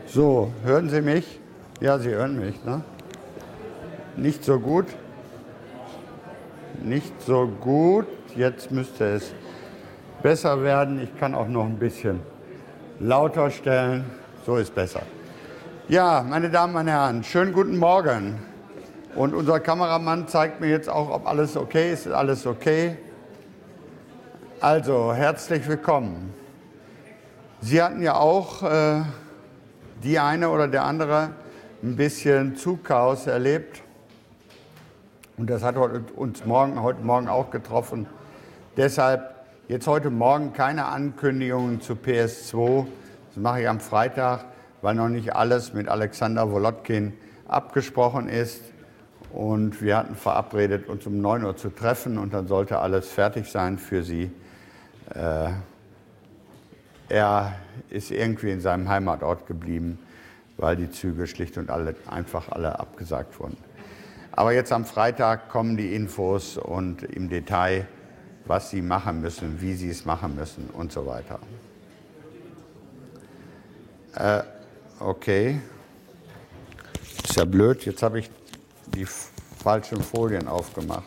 So, hören Sie mich? Ja, Sie hören mich, ne? Nicht so gut. Nicht so gut. Jetzt müsste es besser werden. Ich kann auch noch ein bisschen lauter stellen. So ist besser. Ja, meine Damen und Herren, schönen guten Morgen. Und unser Kameramann zeigt mir jetzt auch, ob alles okay ist. Ist alles okay? Also, herzlich willkommen. Sie hatten ja auch die eine oder der andere ein bisschen Zugchaos erlebt. Und das hat uns heute Morgen auch getroffen. Deshalb jetzt heute Morgen keine Ankündigungen zu PS2. Das mache ich am Freitag, weil noch nicht alles mit Alexander Wolodkin abgesprochen ist. Und wir hatten verabredet, uns um 9 Uhr zu treffen und dann sollte alles fertig sein für Sie. Er ist irgendwie in seinem Heimatort geblieben, weil die Züge schlicht und einfach alle abgesagt wurden. Aber jetzt am Freitag kommen die Infos und im Detail, was Sie machen müssen, wie Sie es machen müssen und so weiter. Okay. Ist ja blöd, jetzt habe ich die falschen Folien aufgemacht.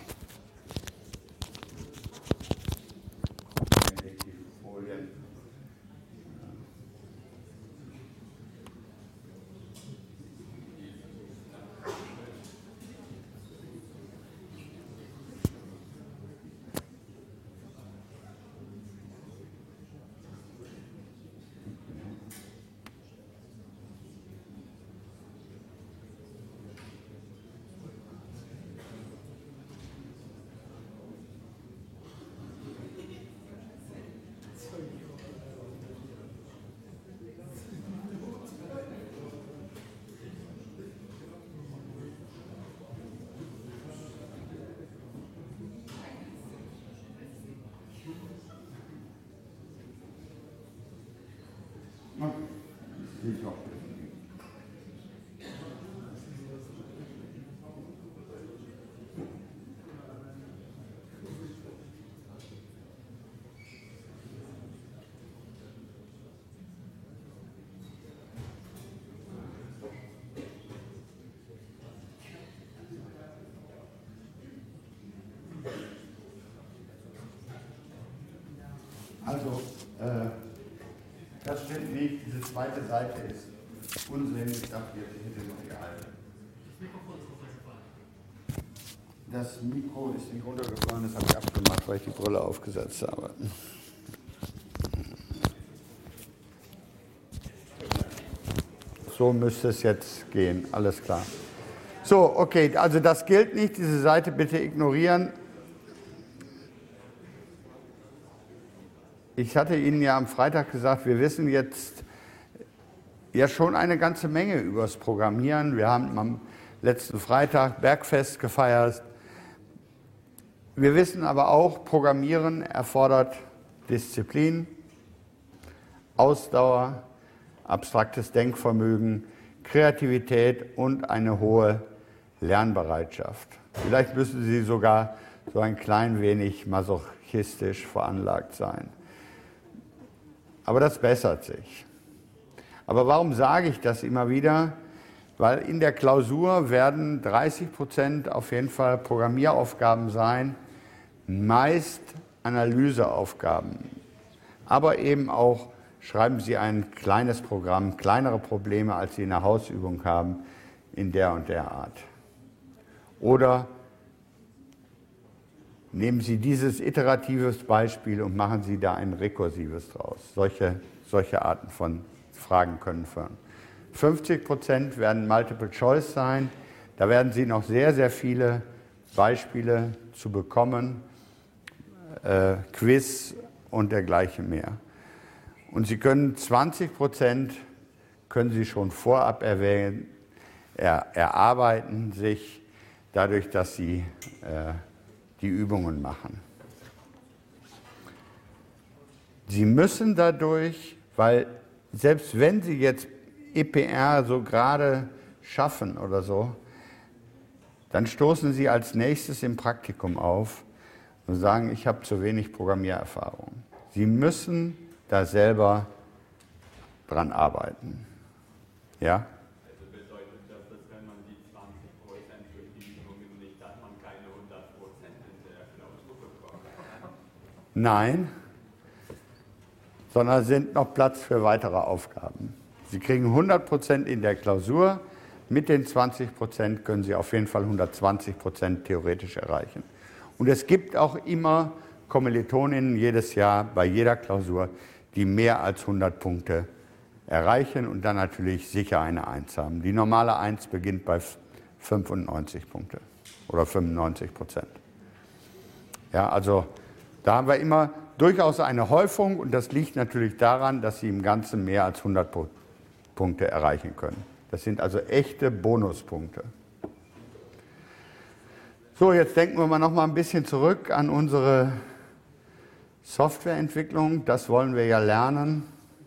Also, das stimmt nicht. Diese zweite Seite ist Unsinn. Ich dachte, wir hätten noch die alte. Das Mikro ist nicht runtergefallen, das habe ich abgemacht, weil ich die Brille aufgesetzt habe. So müsste es jetzt gehen, alles klar. So, okay, also das gilt nicht. Diese Seite bitte ignorieren. Ich hatte Ihnen ja am Freitag gesagt, wir wissen jetzt ja schon eine ganze Menge über das Programmieren. Wir haben am letzten Freitag Bergfest gefeiert. Wir wissen aber auch, Programmieren erfordert Disziplin, Ausdauer, abstraktes Denkvermögen, Kreativität und eine hohe Lernbereitschaft. Vielleicht müssen Sie sogar so ein klein wenig masochistisch veranlagt sein. Aber das bessert sich. Aber warum sage ich das immer wieder? Weil in der Klausur werden 30% auf jeden Fall Programmieraufgaben sein, meist Analyseaufgaben. Aber eben auch schreiben Sie ein kleines Programm, kleinere Probleme, als Sie in der Hausübung haben, in der und der Art. Oder nehmen Sie dieses iteratives Beispiel und machen Sie da ein rekursives draus. Solche Arten von Fragen können führen. 50% werden Multiple Choice sein. Da werden Sie noch sehr, sehr viele Beispiele zu bekommen, Quiz und dergleichen mehr. Und Sie können 20% können Sie schon vorab erarbeiten, sich dadurch, dass Sie die Übungen machen. Sie müssen dadurch, weil selbst wenn Sie jetzt EPR so gerade schaffen oder so, dann stoßen Sie als nächstes im Praktikum auf und sagen, ich habe zu wenig Ja? Also bedeutet das, dass wenn man die 20% durch die Übungen nicht hat, man keine 100% in der Klausur bekommt? Nein, sondern sind noch Platz für weitere Aufgaben. Sie kriegen 100% in der Klausur, mit den 20% können Sie auf jeden Fall 120% theoretisch erreichen. Und es gibt auch immer Kommilitoninnen jedes Jahr bei jeder Klausur, die mehr als 100 Punkte erreichen und dann natürlich sicher eine 1 haben. Die normale 1 beginnt bei 95 Punkte oder 95%. Ja, also da haben wir immer durchaus eine Häufung und das liegt natürlich daran, dass Sie im Ganzen mehr als 100 Punkte erreichen können. Das sind also echte Bonuspunkte. So, jetzt denken wir mal noch mal ein bisschen zurück an unsere Softwareentwicklung. Das wollen wir ja lernen.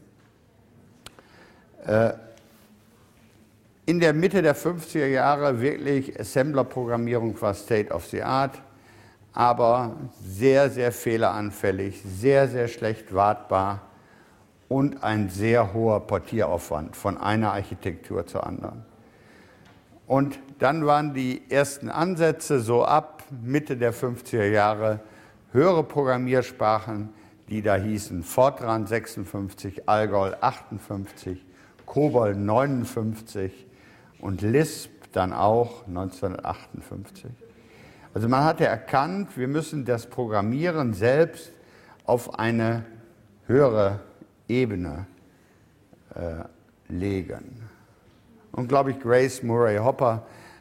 In der Mitte der 50er Jahre wirklich Assembler-Programmierung war State of the Art, aber sehr, sehr fehleranfällig, sehr, sehr schlecht wartbar und ein sehr hoher Portieraufwand von einer Architektur zur anderen. Und dann waren die ersten Ansätze so ab Mitte der 50er Jahre höhere Programmiersprachen, die da hießen Fortran 56, Algol 58, COBOL 59 und Lisp dann auch 1958. Also man hatte erkannt, wir müssen das Programmieren selbst auf eine höhere Ebene legen. Und glaube ich, Grace Hopper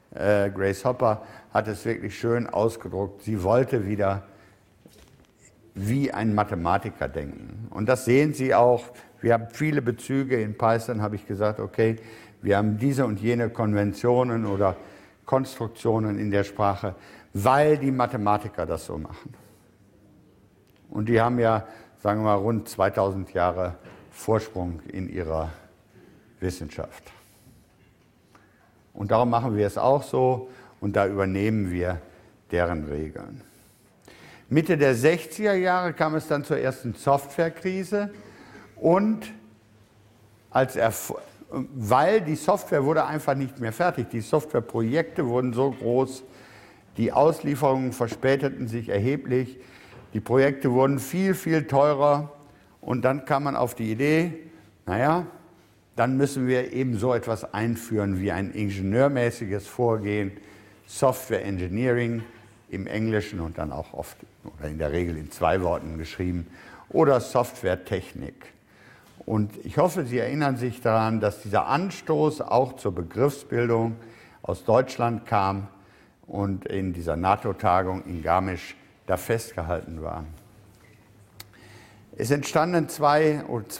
hat es wirklich schön ausgedruckt. Sie wollte wieder wie ein Mathematiker denken. Und das sehen Sie auch. Wir haben viele Bezüge in Python, habe ich gesagt, okay, wir haben diese und jene Konventionen oder Konstruktionen in der Sprache, weil die Mathematiker das so machen. Und die haben ja, sagen wir mal, rund 2000 Jahre Vorsprung in ihrer Wissenschaft. Und darum machen wir es auch so und da übernehmen wir deren Regeln. Mitte der 60er Jahre kam es dann zur ersten Softwarekrise und weil die Software wurde einfach nicht mehr fertig. Die Softwareprojekte wurden so groß, die Auslieferungen verspäteten sich erheblich, die Projekte wurden viel, viel teurer und dann kam man auf die Idee, naja, dann müssen wir eben so etwas einführen wie ein ingenieurmäßiges Vorgehen, Software Engineering im Englischen und dann auch oft oder in der Regel in 2 Worten geschrieben oder Softwaretechnik. Und ich hoffe, Sie erinnern sich daran, dass dieser Anstoß auch zur Begriffsbildung aus Deutschland kam und in dieser NATO-Tagung in Garmisch da festgehalten war. Es entstanden zwei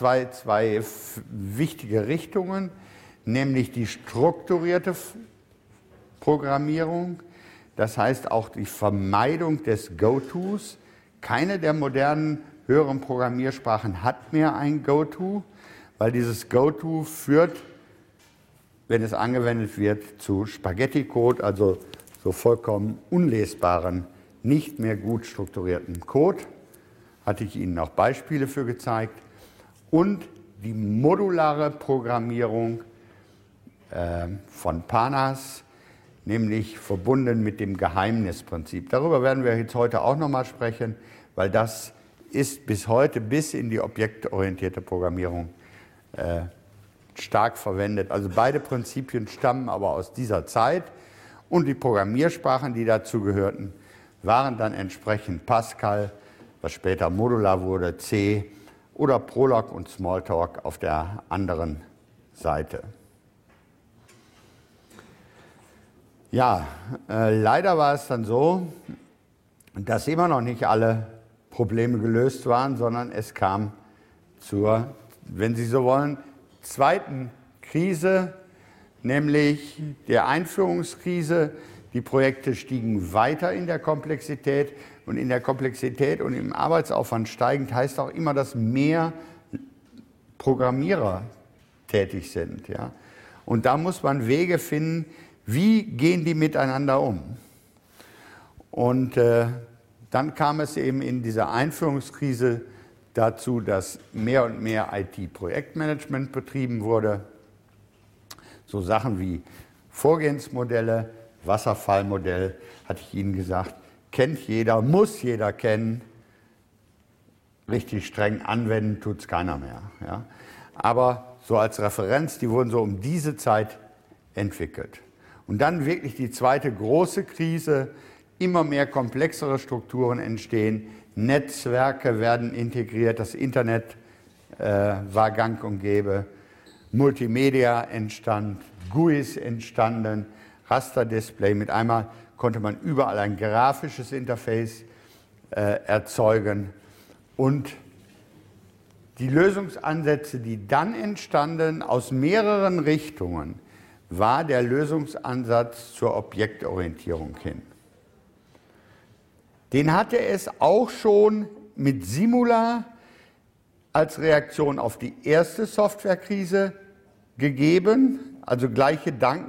wichtige Richtungen, nämlich die strukturierte Programmierung, das heißt auch die Vermeidung des Go-Tos. Keine der modernen höheren Programmiersprachen hat mehr ein Go-To, weil dieses Go-To führt, wenn es angewendet wird, zu Spaghetti-Code, also so vollkommen unlesbaren, nicht mehr gut strukturierten Code. Hatte ich Ihnen auch Beispiele für gezeigt. Und die modulare Programmierung von Panas, nämlich verbunden mit dem Geheimnisprinzip. Darüber werden wir jetzt heute auch noch mal sprechen, weil das ist bis heute, bis in die objektorientierte Programmierung stark verwendet. Also beide Prinzipien stammen aber aus dieser Zeit und die Programmiersprachen, die dazu gehörten, waren dann entsprechend Pascal, was später Modular wurde, C oder Prolog und Smalltalk auf der anderen Seite. Ja, leider war es dann so, dass immer noch nicht alle Probleme gelöst waren, sondern es kam zur, wenn Sie so wollen, zweiten Krise, nämlich der Einführungskrise. Die Projekte stiegen weiter in der Komplexität und in der Komplexität und im Arbeitsaufwand steigend heißt auch immer, dass mehr Programmierer tätig sind. Ja? Und da muss man Wege finden, wie gehen die miteinander um. Und dann kam es eben in dieser Einführungskrise dazu, dass mehr und mehr IT-Projektmanagement betrieben wurde. So Sachen wie Vorgehensmodelle, Wasserfallmodell, hatte ich Ihnen gesagt, kennt jeder, muss jeder kennen. Richtig streng anwenden tut es keiner mehr. Ja. Aber so als Referenz, die wurden so um diese Zeit entwickelt. Und dann wirklich die zweite große Krise, immer mehr komplexere Strukturen entstehen, Netzwerke werden integriert, das Internet war gang und gäbe, Multimedia entstand, GUIs entstanden, Rasterdisplay, mit einmal konnte man überall ein grafisches Interface erzeugen und die Lösungsansätze, die dann entstanden, aus mehreren Richtungen, war der Lösungsansatz zur Objektorientierung hin. Den hatte es auch schon mit Simula als Reaktion auf die erste Softwarekrise gegeben, also gleiche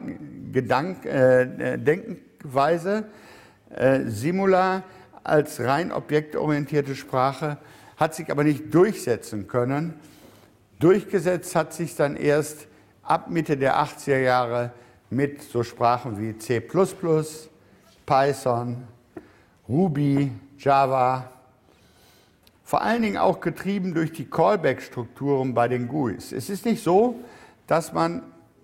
Denkweise. Simula als rein objektorientierte Sprache hat sich aber nicht durchsetzen können. Durchgesetzt hat sich dann erst ab Mitte der 80er Jahre mit so Sprachen wie C++, Python, Ruby, Java, vor allen Dingen auch getrieben durch die Callback-Strukturen bei den GUIs. Es ist nicht so, dass man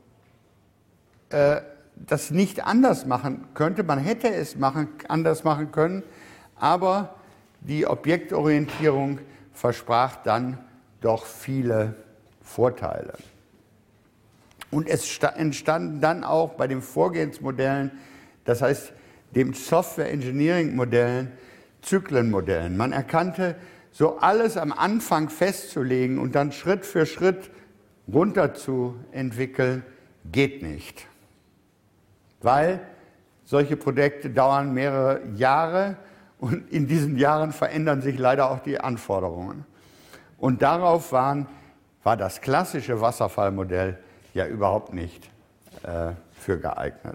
das nicht anders machen könnte. Man hätte es anders machen können, aber die Objektorientierung versprach dann doch viele Vorteile. Und es entstanden dann auch bei den Vorgehensmodellen, das heißt dem Software-Engineering-Modellen, Zyklenmodellen. Man erkannte, so alles am Anfang festzulegen und dann Schritt für Schritt runter zu entwickeln, geht nicht. Weil solche Projekte dauern mehrere Jahre und in diesen Jahren verändern sich leider auch die Anforderungen. Und darauf war das klassische Wasserfallmodell ja überhaupt nicht für geeignet.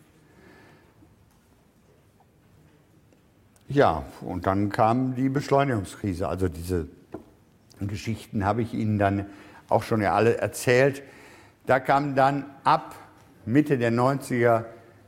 Ja, und dann kam die Beschleunigungskrise. Also diese Geschichten habe ich Ihnen dann auch schon ja alle erzählt. Da kamen dann ab Mitte der 90er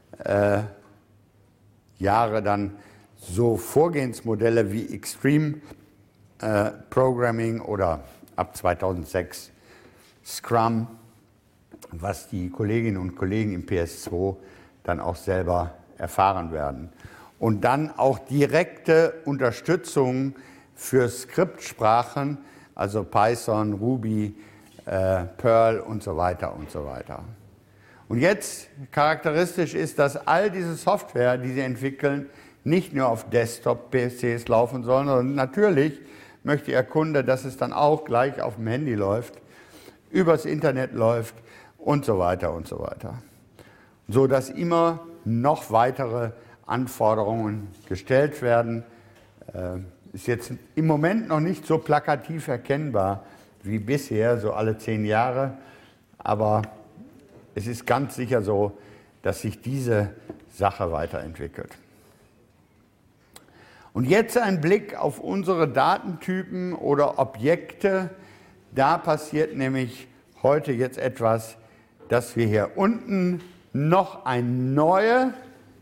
Jahre dann so Vorgehensmodelle wie Extreme Programming oder ab 2006 Scrum, was die Kolleginnen und Kollegen im PS2 dann auch selber erfahren werden. Und dann auch direkte Unterstützung für Skriptsprachen, also Python, Ruby, Perl und so weiter und so weiter. Und jetzt charakteristisch ist, dass all diese Software, die Sie entwickeln, nicht nur auf Desktop-PCs laufen sollen, sondern natürlich möchte Ihr Kunde, dass es dann auch gleich auf dem Handy läuft, übers Internet läuft und so weiter und so weiter. So dass immer noch weitere Anforderungen gestellt werden. Ist jetzt im Moment noch nicht so plakativ erkennbar wie bisher, so alle 10 Jahre, aber es ist ganz sicher so, dass sich diese Sache weiterentwickelt. Und jetzt ein Blick auf unsere Datentypen oder Objekte. Da passiert nämlich heute jetzt etwas, dass wir hier unten noch einen neuen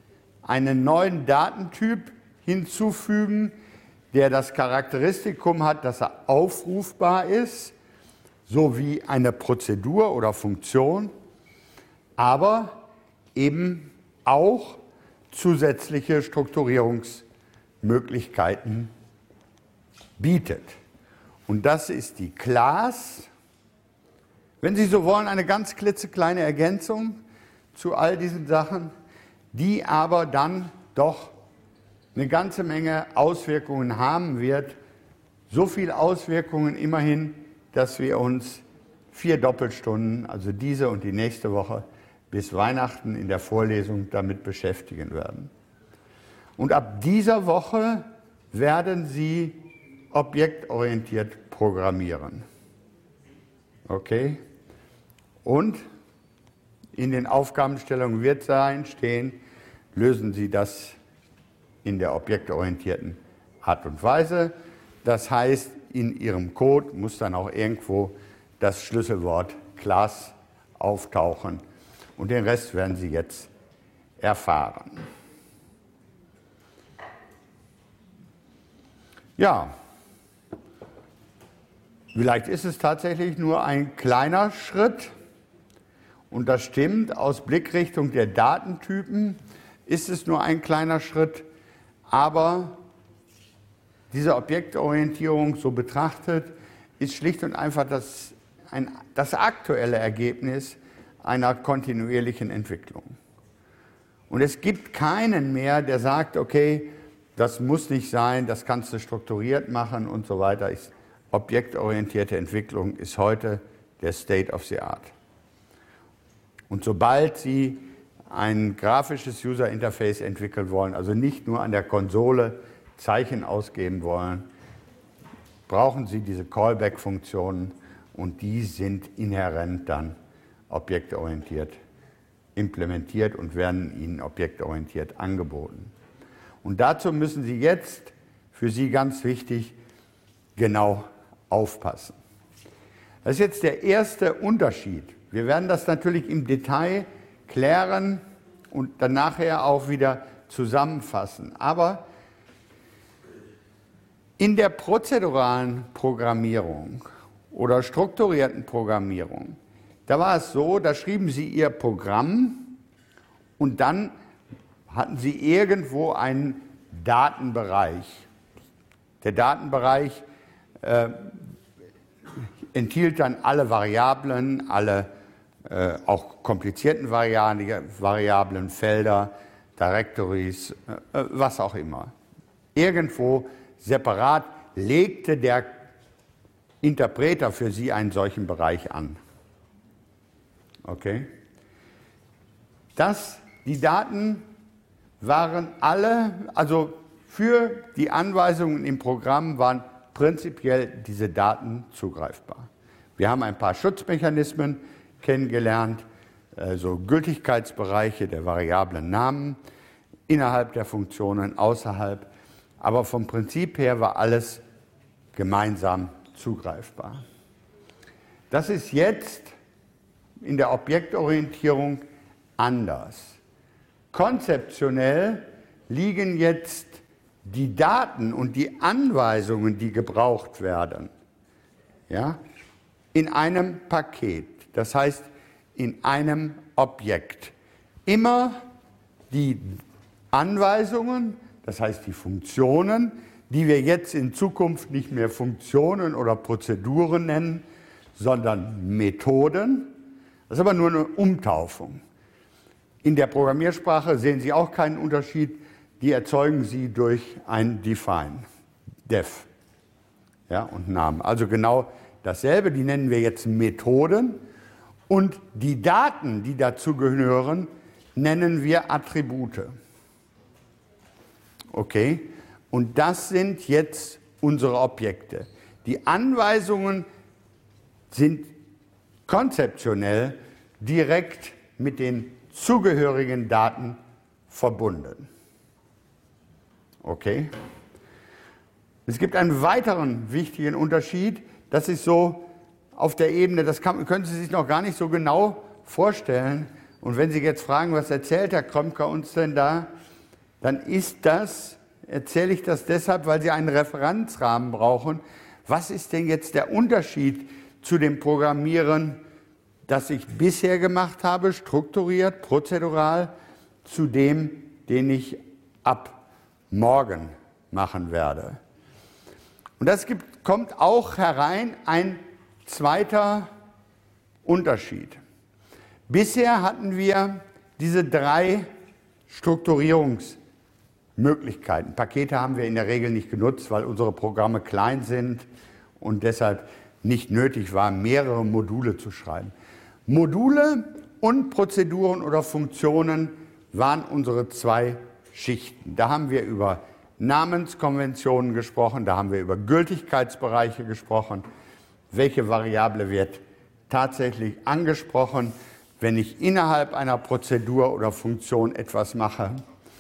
Datentyp hinzufügen, der das Charakteristikum hat, dass er aufrufbar ist, sowie eine Prozedur oder Funktion, aber eben auch zusätzliche Strukturierungsmöglichkeiten bietet. Und das ist die Class. Wenn Sie so wollen, eine ganz klitzekleine Ergänzung zu all diesen Sachen, die aber dann doch eine ganze Menge Auswirkungen haben wird. So viele Auswirkungen immerhin, dass wir uns 4 Doppelstunden, also diese und die nächste Woche, bis Weihnachten in der Vorlesung damit beschäftigen werden. Und ab dieser Woche werden Sie objektorientiert programmieren. Okay? Und in den Aufgabenstellungen wird stehen, lösen Sie das in der objektorientierten Art und Weise. Das heißt, in Ihrem Code muss dann auch irgendwo das Schlüsselwort Class auftauchen. Und den Rest werden Sie jetzt erfahren. Ja, vielleicht ist es tatsächlich nur ein kleiner Schritt. Und das stimmt, aus Blickrichtung der Datentypen ist es nur ein kleiner Schritt, aber diese Objektorientierung so betrachtet ist schlicht und einfach das aktuelle Ergebnis einer kontinuierlichen Entwicklung. Und es gibt keinen mehr, der sagt, okay, das muss nicht sein, das kannst du strukturiert machen und so weiter. Objektorientierte Entwicklung ist heute der State of the Art. Und sobald Sie ein grafisches User Interface entwickeln wollen, also nicht nur an der Konsole Zeichen ausgeben wollen, brauchen Sie diese Callback-Funktionen und die sind inhärent dann objektorientiert implementiert und werden Ihnen objektorientiert angeboten. Und dazu müssen Sie jetzt, für Sie ganz wichtig, genau aufpassen. Das ist jetzt der erste Unterschied. Wir werden das natürlich im Detail klären und dann nachher auch wieder zusammenfassen. Aber in der prozeduralen Programmierung oder strukturierten Programmierung, da war es so, da schrieben Sie Ihr Programm und dann hatten Sie irgendwo einen Datenbereich. Der Datenbereich enthielt dann alle Variablen, alle auch komplizierten Variablen, Felder, Directories, was auch immer. Irgendwo separat legte der Interpreter für Sie einen solchen Bereich an. Okay? Die Daten waren alle, also für die Anweisungen im Programm waren prinzipiell diese Daten zugreifbar. Wir haben ein paar Schutzmechanismen kennengelernt, so Gültigkeitsbereiche der variablen Namen, innerhalb der Funktionen, außerhalb, aber vom Prinzip her war alles gemeinsam zugreifbar. Das ist jetzt in der Objektorientierung anders. Konzeptionell liegen jetzt die Daten und die Anweisungen, die gebraucht werden, ja, in einem Paket, das heißt in einem Objekt. Immer die Anweisungen, das heißt die Funktionen, die wir jetzt in Zukunft nicht mehr Funktionen oder Prozeduren nennen, sondern Methoden. Das ist aber nur eine Umtaufung. In der Programmiersprache sehen Sie auch keinen Unterschied. Die erzeugen Sie durch ein Define, Def, ja, und Namen. Also genau dasselbe, die nennen wir jetzt Methoden. Und die Daten, die dazu gehören, nennen wir Attribute. Okay? Und das sind jetzt unsere Objekte. Die Anweisungen sind konzeptionell direkt mit den zugehörigen Daten verbunden. Okay? Es gibt einen weiteren wichtigen Unterschied. Das ist so auf der Ebene, das können Sie sich noch gar nicht so genau vorstellen. Und wenn Sie jetzt fragen, was erzählt Herr Krömker uns denn da, dann erzähle ich das deshalb, weil Sie einen Referenzrahmen brauchen. Was ist denn jetzt der Unterschied zu dem Programmieren, das ich bisher gemacht habe, strukturiert, prozedural, zu dem, den ich ab morgen machen werde? Und das kommt auch herein ein zweiter Unterschied. Bisher hatten wir diese 3 Strukturierungsmöglichkeiten. Pakete haben wir in der Regel nicht genutzt, weil unsere Programme klein sind und deshalb nicht nötig war, mehrere Module zu schreiben. Module und Prozeduren oder Funktionen waren unsere 2 Schichten. Da haben wir über Namenskonventionen gesprochen, da haben wir über Gültigkeitsbereiche gesprochen. Welche Variable wird tatsächlich angesprochen, wenn ich innerhalb einer Prozedur oder Funktion etwas mache?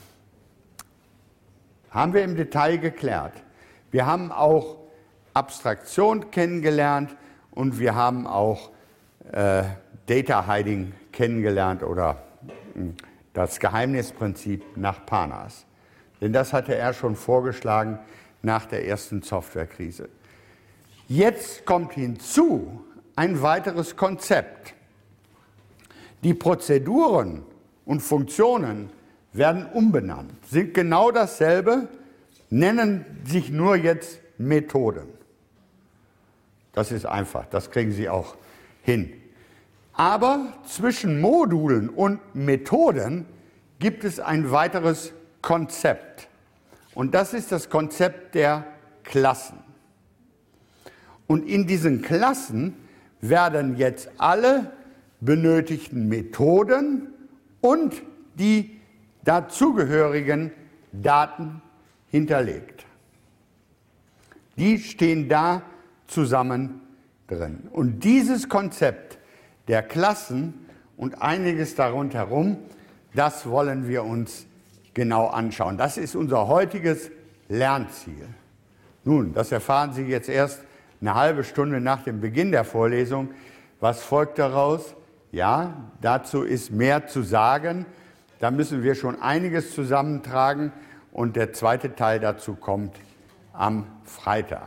Haben wir im Detail geklärt. Wir haben auch Abstraktion kennengelernt und wir haben auch Data Hiding kennengelernt oder das Geheimnisprinzip nach Panas. Denn das hatte er schon vorgeschlagen nach der ersten Softwarekrise. Jetzt kommt hinzu ein weiteres Konzept. Die Prozeduren und Funktionen werden umbenannt, sind genau dasselbe, nennen sich nur jetzt Methoden. Das ist einfach, das kriegen Sie auch hin. Aber zwischen Modulen und Methoden gibt es ein weiteres Konzept. Und das ist das Konzept der Klassen. Und in diesen Klassen werden jetzt alle benötigten Methoden und die dazugehörigen Daten hinterlegt. Die stehen da zusammen drin. Und dieses Konzept der Klassen und einiges darunter herum, das wollen wir uns genau anschauen. Das ist unser heutiges Lernziel. Nun, das erfahren Sie jetzt erst eine halbe Stunde nach dem Beginn der Vorlesung. Was folgt daraus? Ja, dazu ist mehr zu sagen. Da müssen wir schon einiges zusammentragen und der zweite Teil dazu kommt am Freitag.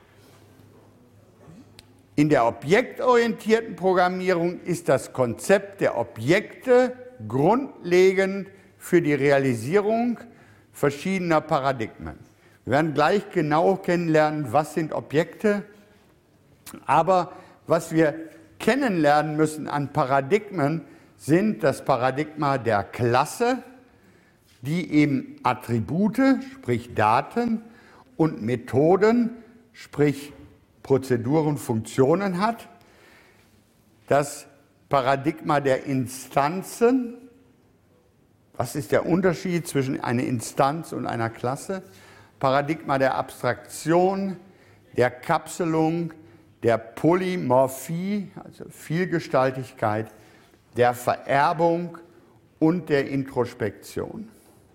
In der objektorientierten Programmierung ist das Konzept der Objekte grundlegend für die Realisierung verschiedener Paradigmen. Wir werden gleich genau kennenlernen, was sind Objekte, aber was wir kennenlernen müssen an Paradigmen sind das Paradigma der Klasse, die eben Attribute, sprich Daten, und Methoden, sprich Prozeduren, Funktionen hat. Das Paradigma der Instanzen. Was ist der Unterschied zwischen einer Instanz und einer Klasse? Paradigma der Abstraktion, der Kapselung, der Polymorphie, also Vielgestaltigkeit, der Vererbung und der Introspektion.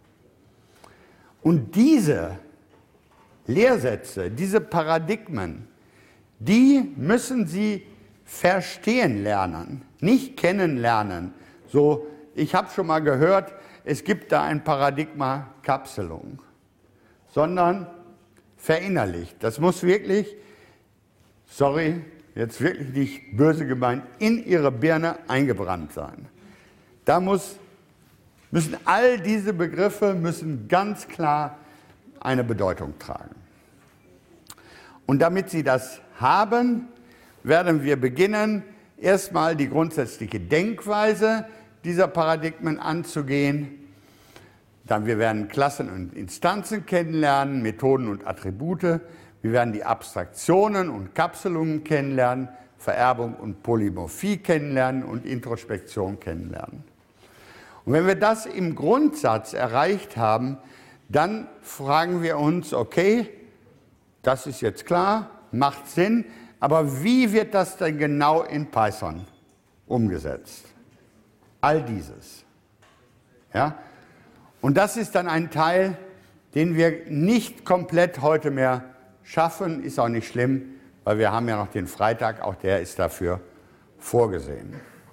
Und diese Lehrsätze, diese Paradigmen, die müssen Sie verstehen lernen, nicht kennenlernen. So, ich habe schon mal gehört, es gibt da ein Paradigma Kapselung, sondern verinnerlicht. Das muss wirklich, sorry, jetzt wirklich nicht böse gemeint, in Ihre Birne eingebrannt sein. Da müssen all diese Begriffe müssen ganz klar eine Bedeutung tragen. Und damit Sie das haben, werden wir beginnen, erstmal die grundsätzliche Denkweise dieser Paradigmen anzugehen. Dann wir werden Klassen und Instanzen kennenlernen, Methoden und Attribute. Wir werden die Abstraktionen und Kapselungen kennenlernen, Vererbung und Polymorphie kennenlernen und Introspektion kennenlernen. Und wenn wir das im Grundsatz erreicht haben, dann fragen wir uns, okay, das ist jetzt klar, macht Sinn, aber wie wird das denn genau in Python umgesetzt? All dieses. Ja? Und das ist dann ein Teil, den wir nicht komplett heute mehr schaffen, ist auch nicht schlimm, weil wir haben ja noch den Freitag, auch der ist dafür vorgesehen.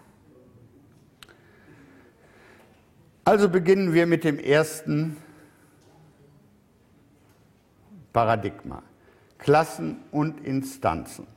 Also beginnen wir mit dem ersten Paradigma. Klassen und Instanzen.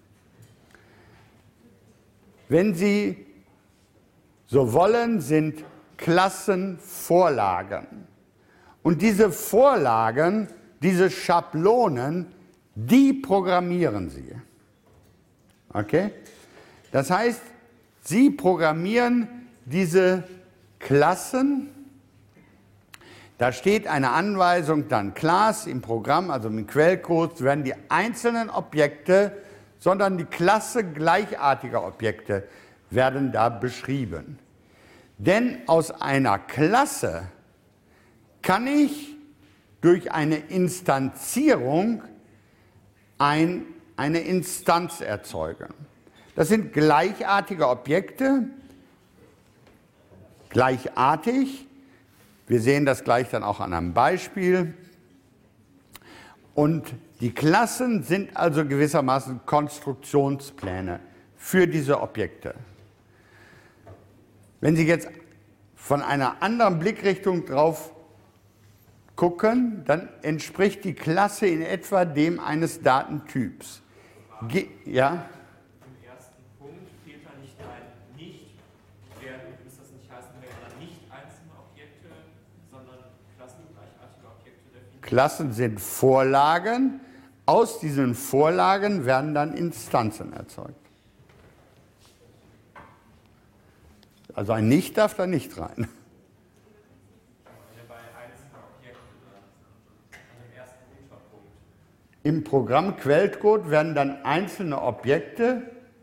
Wenn Sie so wollen, sind Klassen Vorlagen. Und diese Vorlagen, diese Schablonen, die programmieren Sie. Okay? Das heißt, Sie programmieren diese Klassen. Da steht eine Anweisung, dann Class im Programm, also im Quellcode, werden die einzelnen Objekte, sondern die Klasse gleichartiger Objekte werden da beschrieben. Denn aus einer Klasse kann ich durch eine Instanzierung eine Instanz erzeugen. Das sind gleichartige Objekte, gleichartig. Wir sehen das gleich dann auch an einem Beispiel. Und die Klassen sind also gewissermaßen Konstruktionspläne für diese Objekte. Wenn Sie jetzt von einer anderen Blickrichtung drauf gucken, dann entspricht die Klasse in etwa dem eines Datentyps. Ja? Im ersten Punkt fehlt da nicht ein nicht, müsste das nicht heißen, wären dann nicht einzelne Objekte, sondern klassengleichartige Objekte definiert? Klassen sind Vorlagen, aus diesen Vorlagen werden dann Instanzen erzeugt. Also ein Nicht darf da nicht rein. Im Programm-Quellcode werden dann einzelne Objekte.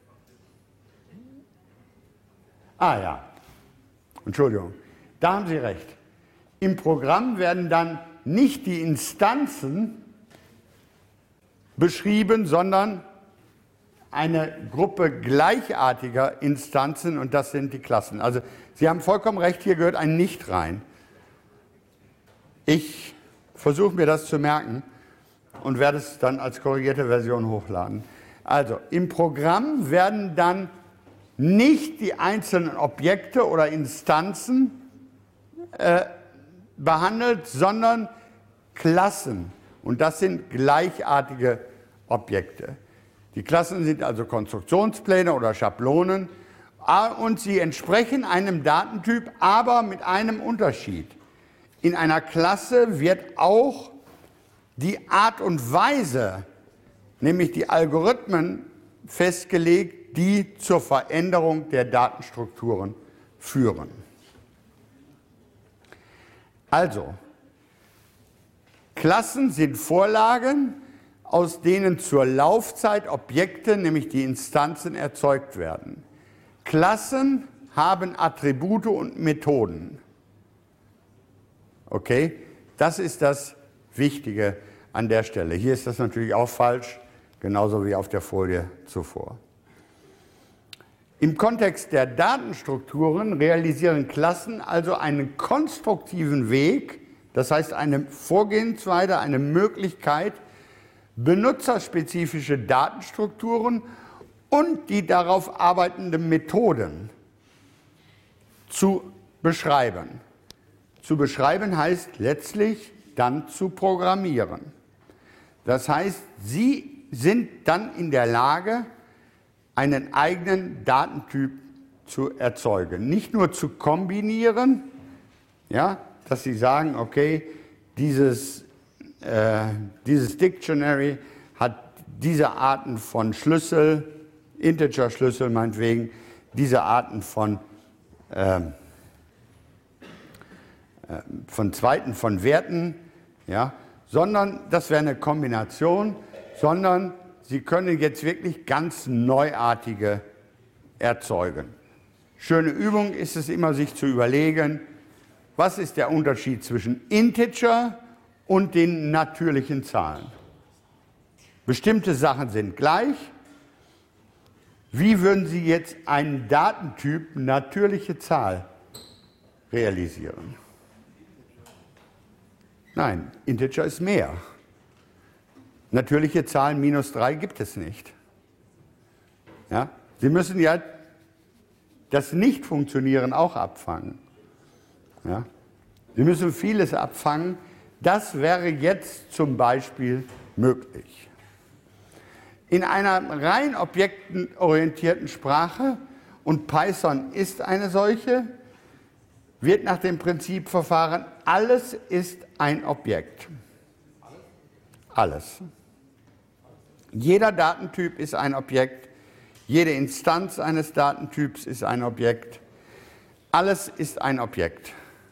Ja, Entschuldigung, da haben Sie recht. Im Programm werden dann nicht die Instanzen beschrieben, sondern eine Gruppe gleichartiger Instanzen und das sind die Klassen. Also Sie haben vollkommen recht, hier gehört ein Nicht rein. Ich versuche mir das zu merken und werde es dann als korrigierte Version hochladen. Also im Programm werden dann nicht die einzelnen Objekte oder Instanzen behandelt, sondern Klassen. Und das sind gleichartige Objekte. Die Klassen sind also Konstruktionspläne oder Schablonen und sie entsprechen einem Datentyp, aber mit einem Unterschied. In einer Klasse wird auch die Art und Weise, nämlich die Algorithmen, festgelegt, die zur Veränderung der Datenstrukturen führen. Also, Klassen sind Vorlagen, aus denen zur Laufzeit Objekte, nämlich die Instanzen, erzeugt werden. Klassen haben Attribute und Methoden. Okay, das ist das Wichtige an der Stelle. Hier ist das natürlich auch falsch, genauso wie auf der Folie zuvor. Im Kontext der Datenstrukturen realisieren Klassen also einen konstruktiven Weg, das heißt eine Vorgehensweise, eine Möglichkeit, benutzerspezifische Datenstrukturen und die darauf arbeitenden Methoden zu beschreiben. Zu beschreiben heißt letztlich dann zu programmieren. Das heißt, Sie sind dann in der Lage, einen eigenen Datentyp zu erzeugen. Nicht nur zu kombinieren, ja, dass Sie sagen, okay, dieses Dictionary hat diese Arten von Schlüssel, Integer-Schlüssel meinetwegen, diese Arten von Zweiten, von Werten, ja, sondern das wäre eine Kombination, sondern Sie können jetzt wirklich ganz neuartige erzeugen. Schöne Übung ist es immer, sich zu überlegen, was ist der Unterschied zwischen Integer und den natürlichen Zahlen. Bestimmte Sachen sind gleich. Wie würden Sie jetzt einen Datentyp natürliche Zahl realisieren? Nein, Integer ist mehr. Natürliche Zahlen -3 gibt es nicht. Ja? Sie müssen ja das Nicht-Funktionieren auch abfangen. Ja? Sie müssen vieles abfangen. Das wäre jetzt zum Beispiel möglich. In einer rein objektenorientierten Sprache, und Python ist eine solche, wird nach dem Prinzip verfahren, alles ist ein Objekt. Alles. Jeder Datentyp ist ein Objekt, jede Instanz eines Datentyps ist ein Objekt. Alles ist ein Objekt.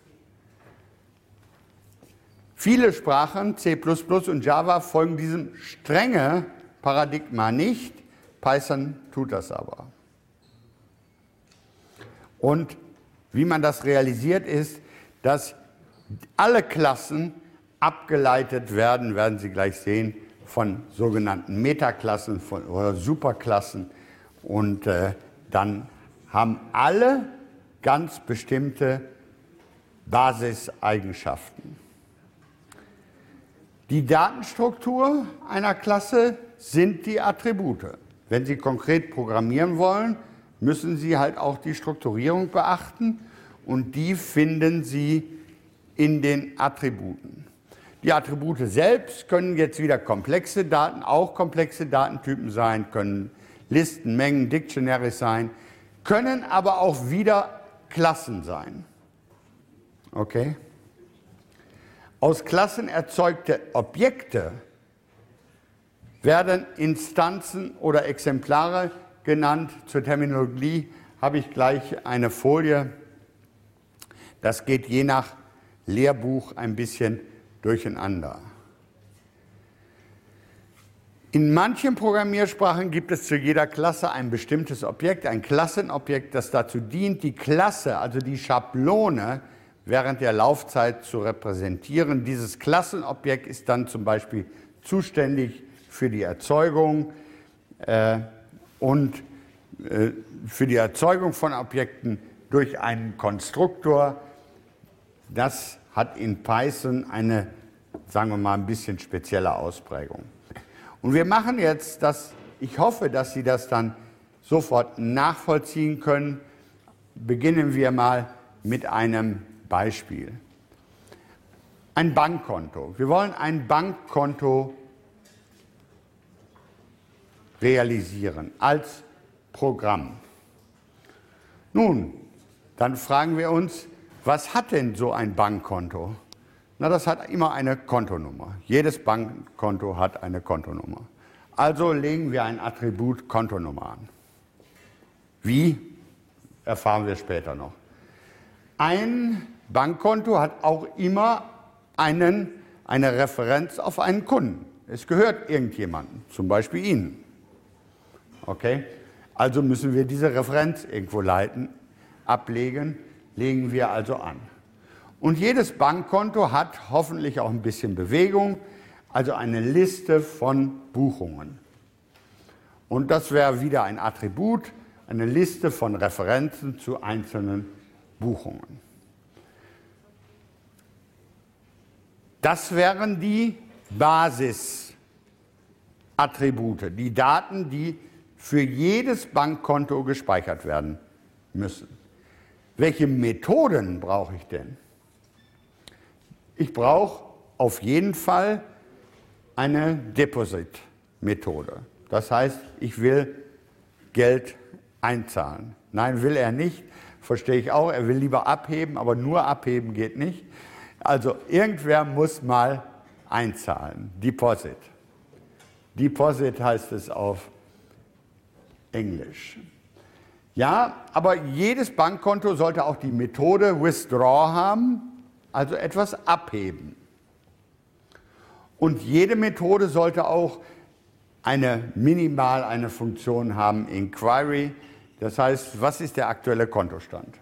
Viele Sprachen, C++ und Java, folgen diesem strengen Paradigma nicht. Python tut das aber. Und wie man das realisiert ist, dass alle Klassen abgeleitet werden, werden Sie gleich sehen, von sogenannten Metaklassen oder Superklassen. Und dann haben alle ganz bestimmte Basiseigenschaften. Die Datenstruktur einer Klasse sind die Attribute. Wenn Sie konkret programmieren wollen, müssen Sie halt auch die Strukturierung beachten und die finden Sie in den Attributen. Die Attribute selbst können jetzt wieder komplexe Daten, auch komplexe Datentypen sein, können Listen, Mengen, Dictionaries sein, können aber auch wieder Klassen sein. Okay? Aus Klassen erzeugte Objekte werden Instanzen oder Exemplare genannt. Zur Terminologie habe ich gleich eine Folie. Das geht je nach Lehrbuch ein bisschen durcheinander. In manchen Programmiersprachen gibt es zu jeder Klasse ein bestimmtes Objekt, ein Klassenobjekt, das dazu dient, die Klasse, also die Schablone, während der Laufzeit zu repräsentieren. Dieses Klassenobjekt ist dann zum Beispiel zuständig für die Erzeugung für die Erzeugung von Objekten durch einen Konstruktor. Das hat in Python eine, sagen wir mal, ein bisschen spezielle Ausprägung. Und wir machen jetzt das, ich hoffe, dass Sie das dann sofort nachvollziehen können. Beginnen wir mal mit einem Beispiel. Ein Bankkonto. Wir wollen ein Bankkonto realisieren als Programm. Nun, dann fragen wir uns, was hat denn so ein Bankkonto? Na, das hat immer eine Kontonummer. Jedes Bankkonto hat eine Kontonummer. Also legen wir ein Attribut Kontonummer an. Wie? Erfahren wir später noch. Ein Bankkonto hat auch immer eine Referenz auf einen Kunden. Es gehört irgendjemandem, zum Beispiel Ihnen. Okay? Also müssen wir diese Referenz irgendwo ablegen, legen wir also an. Und jedes Bankkonto hat hoffentlich auch ein bisschen Bewegung, also eine Liste von Buchungen. Und das wäre wieder ein Attribut, eine Liste von Referenzen zu einzelnen Buchungen. Das wären die Basisattribute, die Daten, die für jedes Bankkonto gespeichert werden müssen. Welche Methoden brauche ich denn? Ich brauche auf jeden Fall eine Deposit-Methode. Das heißt, ich will Geld einzahlen. Nein, will er nicht, verstehe ich auch. Er will lieber abheben, aber nur abheben geht nicht. Also irgendwer muss mal einzahlen. Deposit. Deposit heißt es auf Englisch. Ja, aber jedes Bankkonto sollte auch die Methode Withdraw haben, also etwas abheben. Und jede Methode sollte auch minimal eine Funktion haben, Inquiry. Das heißt, was ist der aktuelle Kontostand?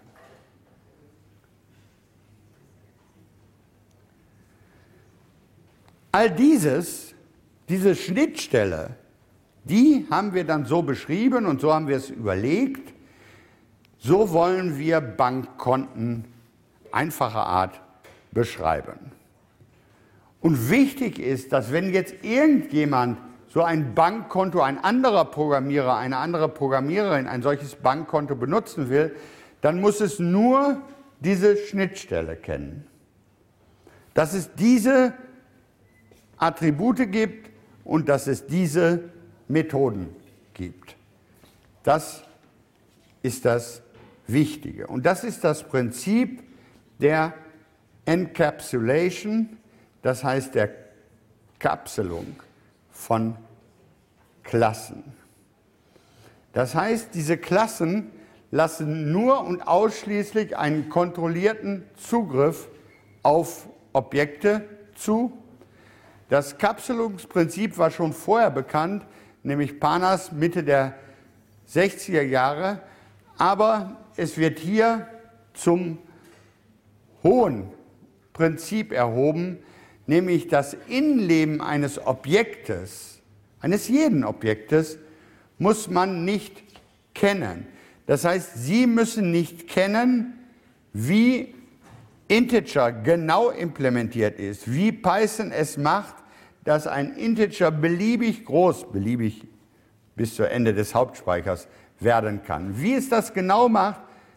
All diese Schnittstelle, die haben wir dann so beschrieben und so haben wir es überlegt. So wollen wir Bankkonten einfacher Art beschreiben. Und wichtig ist, dass wenn jetzt irgendjemand so ein Bankkonto, ein anderer Programmierer, eine andere Programmiererin ein solches Bankkonto benutzen will, dann muss es nur diese Schnittstelle kennen. Dass es diese Attribute gibt und dass es diese Methoden gibt. Das ist das Wichtige. Und das ist das Prinzip der Encapsulation, das heißt der Kapselung von Klassen. Das heißt, diese Klassen lassen nur und ausschließlich einen kontrollierten Zugriff auf Objekte zu. Das Kapselungsprinzip war schon vorher bekannt, nämlich Panas Mitte der 60er Jahre, aber es wird hier zum hohen Prinzip erhoben, nämlich das Innenleben eines Objektes, eines jeden Objektes, muss man nicht kennen. Das heißt, Sie müssen nicht kennen, wie Integer genau implementiert ist, wie Python es macht, dass ein Integer beliebig groß, beliebig bis zu Ende des Hauptspeichers werden kann. Wie es das genau macht,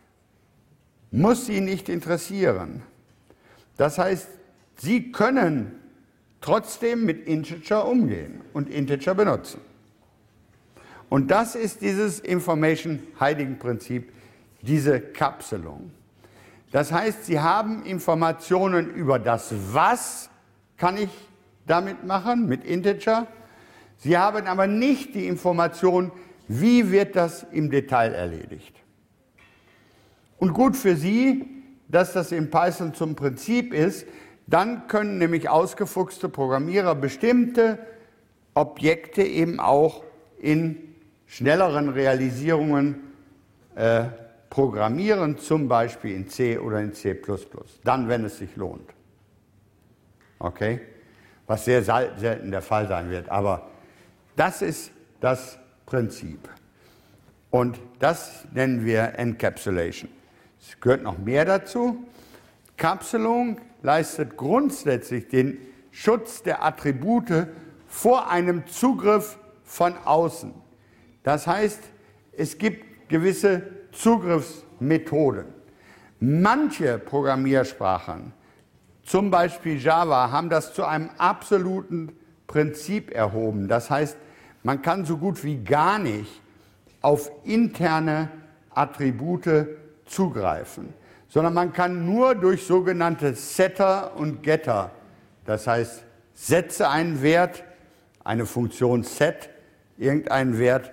muss Sie nicht interessieren. Das heißt, Sie können trotzdem mit Integer umgehen und Integer benutzen. Und das ist dieses Information Hiding Prinzip, diese Kapselung. Das heißt, Sie haben Informationen über das Was kann ich damit machen, mit Integer. Sie haben aber nicht die Information, wie wird das im Detail erledigt. Und gut für Sie, dass das in Python zum Prinzip ist, dann können nämlich ausgefuchste Programmierer bestimmte Objekte eben auch in schnelleren Realisierungen programmieren, zum Beispiel in C oder in C++, dann, wenn es sich lohnt. Okay? Was sehr selten der Fall sein wird, aber das ist das Prinzip. Und das nennen wir Encapsulation. Es gehört noch mehr dazu. Kapselung leistet grundsätzlich den Schutz der Attribute vor einem Zugriff von außen. Das heißt, es gibt gewisse Zugriffsmethoden. Manche Programmiersprachen, zum Beispiel Java, haben das zu einem absoluten Prinzip erhoben. Das heißt, man kann so gut wie gar nicht auf interne Attribute zugreifen, sondern man kann nur durch sogenannte Setter und Getter, das heißt, setze einen Wert, eine Funktion set, irgendeinen Wert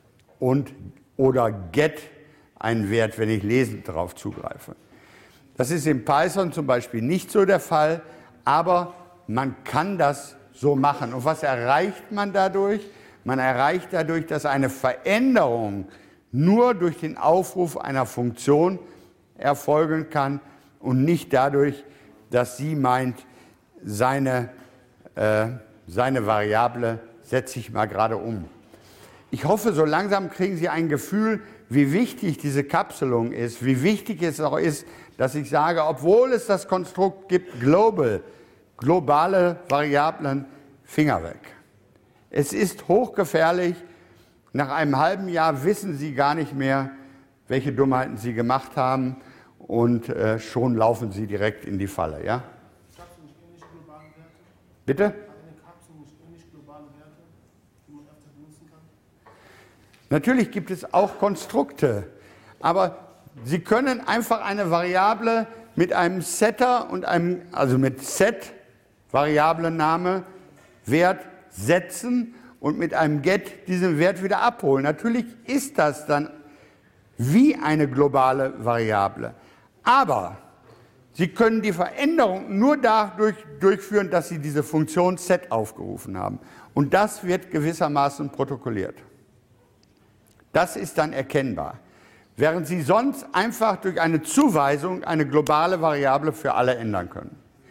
oder get einen Wert, wenn ich lesend darauf zugreife. Das ist in Python zum Beispiel nicht so der Fall, aber man kann das so machen. Und was erreicht man dadurch? Man erreicht dadurch, dass eine Veränderung nur durch den Aufruf einer Funktion erfolgen kann und nicht dadurch, dass sie meint, seine Variable setze ich mal gerade um. Ich hoffe, so langsam kriegen Sie ein Gefühl, wie wichtig diese Kapselung ist, wie wichtig es auch ist, dass ich sage, obwohl es das Konstrukt gibt, globale Variablen, Finger weg. Es ist hochgefährlich. Nach einem halben Jahr wissen Sie gar nicht mehr, welche Dummheiten Sie gemacht haben und schon laufen Sie direkt in die Falle. Ja? Bitte? Natürlich gibt es auch Konstrukte, aber Sie können einfach eine Variable mit einem Setter und also mit Set, Variablenname, Wert setzen und mit einem Get diesen Wert wieder abholen. Natürlich ist das dann wie eine globale Variable, aber Sie können die Veränderung nur dadurch durchführen, dass Sie diese Funktion Set aufgerufen haben. Und das wird gewissermaßen protokolliert. Das ist dann erkennbar. Während Sie sonst einfach durch eine Zuweisung eine globale Variable für alle ändern können.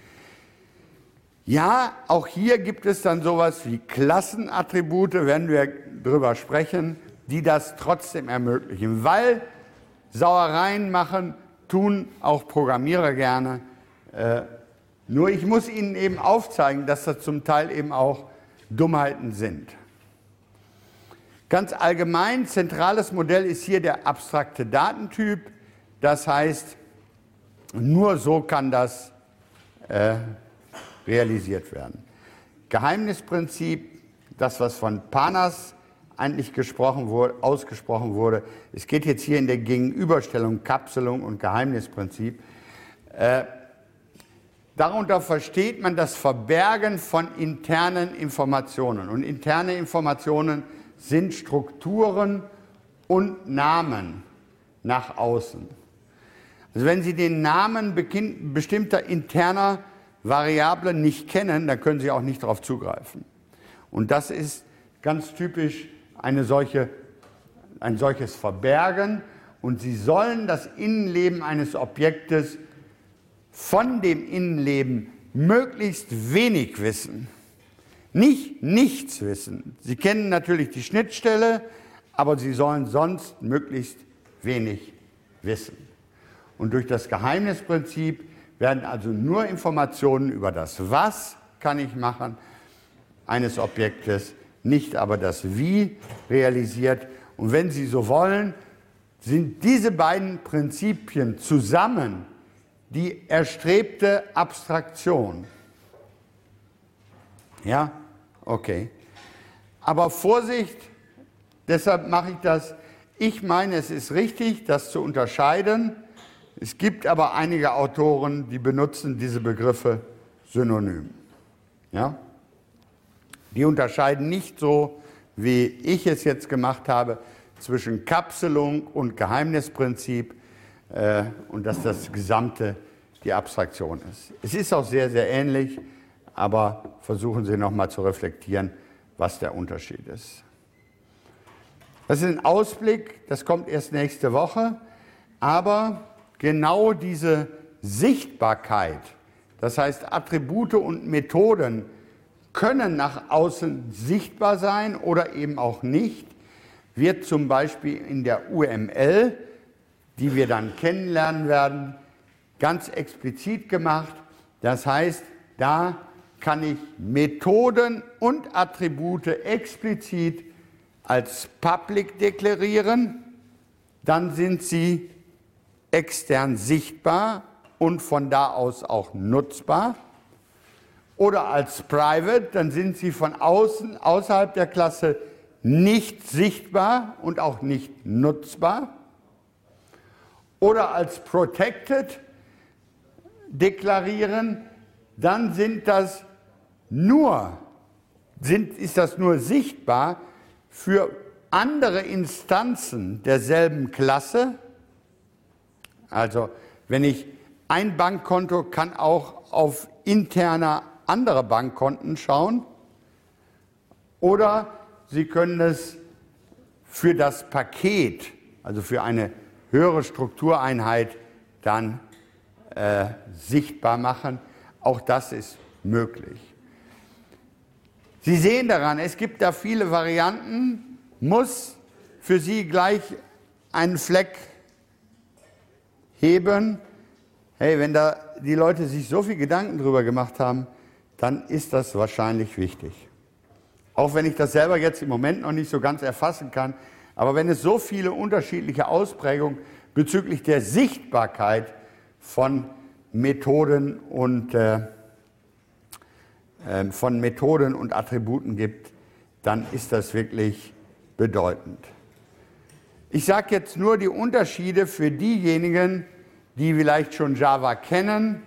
Ja, auch hier gibt es dann sowas wie Klassenattribute, werden wir drüber sprechen, die das trotzdem ermöglichen. Weil Sauereien machen, tun auch Programmierer gerne. Nur ich muss Ihnen eben aufzeigen, dass das zum Teil eben auch Dummheiten sind. Ganz allgemein, zentrales Modell ist hier der abstrakte Datentyp. Das heißt, nur so kann das realisiert werden. Geheimnisprinzip, das was von Panas eigentlich ausgesprochen wurde, es geht jetzt hier in der Gegenüberstellung Kapselung und Geheimnisprinzip. Darunter versteht man das Verbergen von internen Informationen. Und interne Informationen sind Strukturen und Namen nach außen. Also wenn Sie den Namen bestimmter interner Variablen nicht kennen, dann können Sie auch nicht darauf zugreifen. Und das ist ganz typisch ein solches Verbergen. Und Sie sollen das Innenleben eines Objektes von dem Innenleben möglichst wenig wissen. Nicht nichts wissen. Sie kennen natürlich die Schnittstelle, aber Sie sollen sonst möglichst wenig wissen. Und durch das Geheimnisprinzip werden also nur Informationen über das Was kann ich machen eines Objektes, nicht aber das Wie realisiert. Und wenn Sie so wollen, sind diese beiden Prinzipien zusammen die erstrebte Abstraktion. Ja? Okay. Aber Vorsicht, deshalb mache ich das. Ich meine, es ist richtig, das zu unterscheiden. Es gibt aber einige Autoren, die benutzen diese Begriffe synonym. Ja? Die unterscheiden nicht so, wie ich es jetzt gemacht habe, zwischen Kapselung und Geheimnisprinzip und dass das Gesamte die Abstraktion ist. Es ist auch sehr, sehr ähnlich, aber versuchen Sie nochmal zu reflektieren, was der Unterschied ist. Das ist ein Ausblick, das kommt erst nächste Woche, aber genau diese Sichtbarkeit, das heißt Attribute und Methoden, können nach außen sichtbar sein oder eben auch nicht, wird zum Beispiel in der UML, die wir dann kennenlernen werden, ganz explizit gemacht. Das heißt, da kann ich Methoden und Attribute explizit als public deklarieren, dann sind sie extern sichtbar und von da aus auch nutzbar. Oder als private, dann sind sie von außen, außerhalb der Klasse nicht sichtbar und auch nicht nutzbar. Oder als protected deklarieren, dann ist das nur sichtbar für andere Instanzen derselben Klasse. Also wenn ich ein Bankkonto kann auch auf interner andere Bankkonten schauen, oder Sie können es für das Paket, also für eine höhere Struktureinheit, dann sichtbar machen. Auch das ist möglich. Sie sehen daran, es gibt da viele Varianten, muss für Sie gleich einen Fleck heben. Hey, wenn da die Leute sich so viel Gedanken drüber gemacht haben, dann ist das wahrscheinlich wichtig. Auch wenn ich das selber jetzt im Moment noch nicht so ganz erfassen kann, aber wenn es so viele unterschiedliche Ausprägungen bezüglich der Sichtbarkeit von Methoden und Attributen gibt, dann ist das wirklich bedeutend. Ich sage jetzt nur die Unterschiede für diejenigen, die vielleicht schon Java kennen.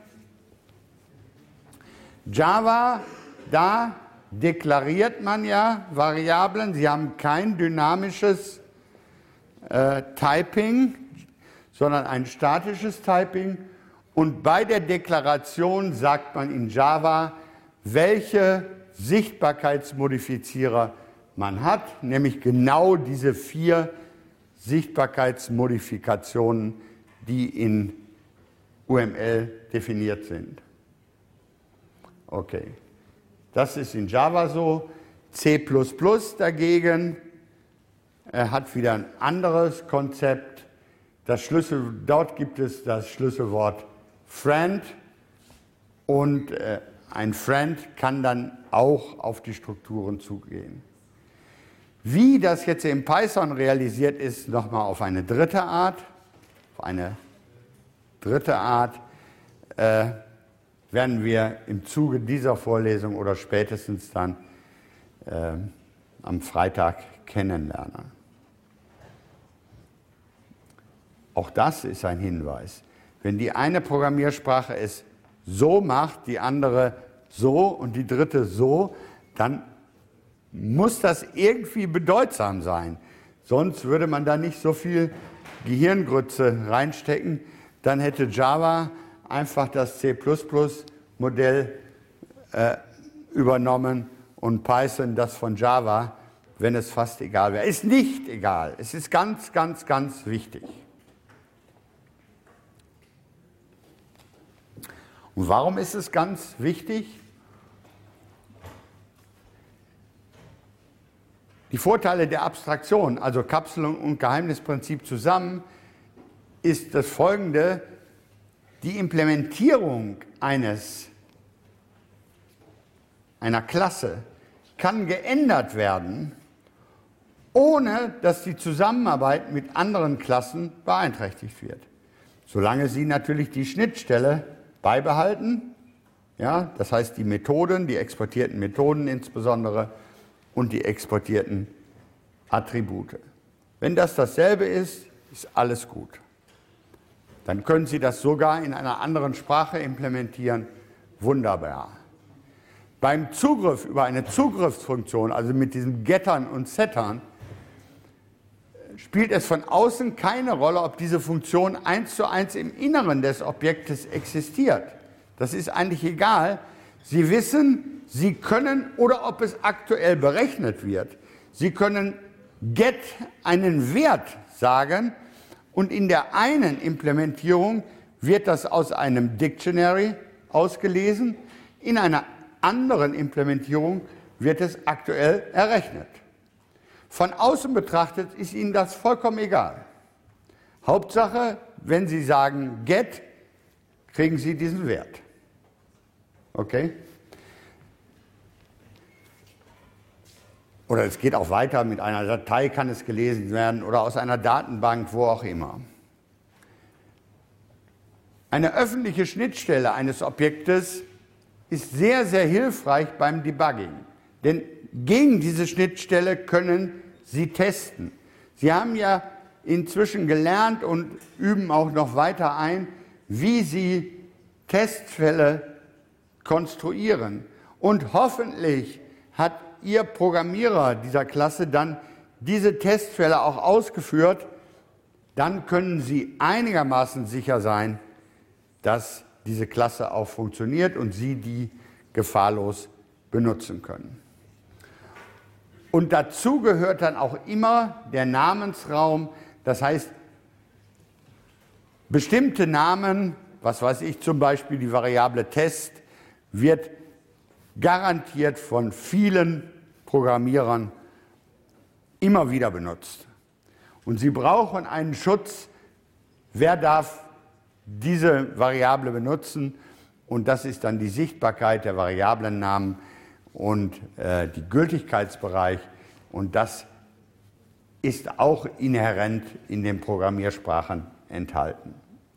Java, da deklariert man ja Variablen, sie haben kein dynamisches Typing, sondern ein statisches Typing. Und bei der Deklaration sagt man in Java, welche Sichtbarkeitsmodifizierer man hat, nämlich genau diese 4 Sichtbarkeitsmodifikationen, die in UML definiert sind. Okay, das ist in Java so. C++ dagegen hat wieder ein anderes Konzept. Dort gibt es das Schlüsselwort Friend und ein Friend kann dann auch auf die Strukturen zugehen. Wie das jetzt in Python realisiert ist, nochmal auf eine dritte Art. Werden wir im Zuge dieser Vorlesung oder spätestens dann am Freitag kennenlernen. Auch das ist ein Hinweis. Wenn die eine Programmiersprache es so macht, die andere so und die dritte so, dann muss das irgendwie bedeutsam sein. Sonst würde man da nicht so viel Gehirngrütze reinstecken. Dann hätte Java einfach das C++-Modell übernommen und Python das von Java, wenn es fast egal wäre. Ist nicht egal. Es ist ganz, ganz, ganz wichtig. Und warum ist es ganz wichtig? Die Vorteile der Abstraktion, also Kapselung und Geheimnisprinzip zusammen, ist das Folgende: Die Implementierung einer Klasse kann geändert werden, ohne dass die Zusammenarbeit mit anderen Klassen beeinträchtigt wird. Solange Sie natürlich die Schnittstelle beibehalten, ja, das heißt die Methoden, die exportierten Methoden insbesondere und die exportierten Attribute. Wenn das dasselbe ist, ist alles gut. Dann können Sie das sogar in einer anderen Sprache implementieren. Wunderbar. Beim Zugriff über eine Zugriffsfunktion, also mit diesen Gettern und Settern, spielt es von außen keine Rolle, ob diese Funktion 1:1 im Inneren des Objektes existiert. Das ist eigentlich egal. Sie wissen, Sie können oder ob es aktuell berechnet wird. Sie können get einen Wert sagen und in der einen Implementierung wird das aus einem Dictionary ausgelesen, in einer anderen Implementierung wird es aktuell errechnet. Von außen betrachtet ist Ihnen das vollkommen egal. Hauptsache, wenn Sie sagen get, kriegen Sie diesen Wert. Okay? Oder es geht auch weiter, mit einer Datei kann es gelesen werden oder aus einer Datenbank, wo auch immer. Eine öffentliche Schnittstelle eines Objektes ist sehr, sehr hilfreich beim Debugging. Denn gegen diese Schnittstelle können Sie testen. Sie haben ja inzwischen gelernt und üben auch noch weiter ein, wie Sie Testfälle konstruieren. Und hoffentlich hat Ihr Programmierer dieser Klasse dann diese Testfälle auch ausgeführt. Dann können Sie einigermaßen sicher sein, dass diese Klasse auch funktioniert und Sie die gefahrlos benutzen können. Und dazu gehört dann auch immer der Namensraum, das heißt, bestimmte Namen, was weiß ich, zum Beispiel die Variable Test, wird garantiert von vielen Programmierern immer wieder benutzt. Und Sie brauchen einen Schutz, wer darf diese Variable benutzen, und das ist dann die Sichtbarkeit der Variablennamen und die Gültigkeitsbereich, und das ist auch inhärent in den Programmiersprachen enthalten.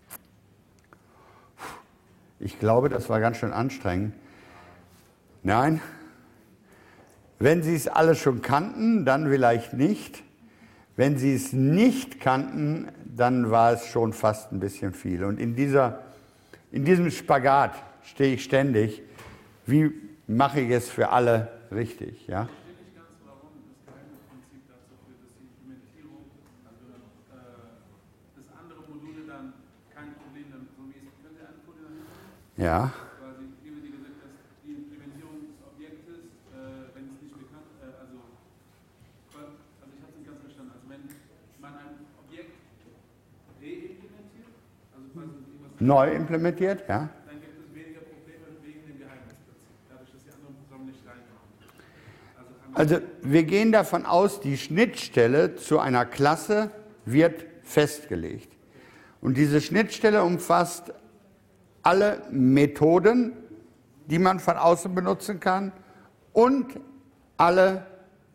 Ich glaube, das war ganz schön anstrengend. Nein, wenn Sie es alle schon kannten, dann vielleicht nicht. Wenn Sie es nicht kannten, dann war es schon fast ein bisschen viel. Und in diesem Spagat stehe ich ständig. Wie mache ich es für alle richtig? Ja? Ich verstehe nicht ganz, warum das Geheimnisprinzip dazu führt, dass die Implementierung, also dass andere Module dann kein Problem damit, so wie es, wenn Sie eine Folie dahin machen, Ja. quasi, wie wir die gesagt hast, die Implementierung des Objektes, wenn es nicht bekannt, also ich habe es nicht ganz verstanden, also wenn man ein Objekt reimplementiert, also quasi irgendwas Neu implementiert, ja. dann gibt es weniger Probleme wegen dem Geheimnisprinzip, dadurch, dass die anderen Programme nicht reinkommen. Also wir gehen davon aus, die Schnittstelle zu einer Klasse wird festgelegt. Und diese Schnittstelle umfasst alle Methoden, die man von außen benutzen kann, und alle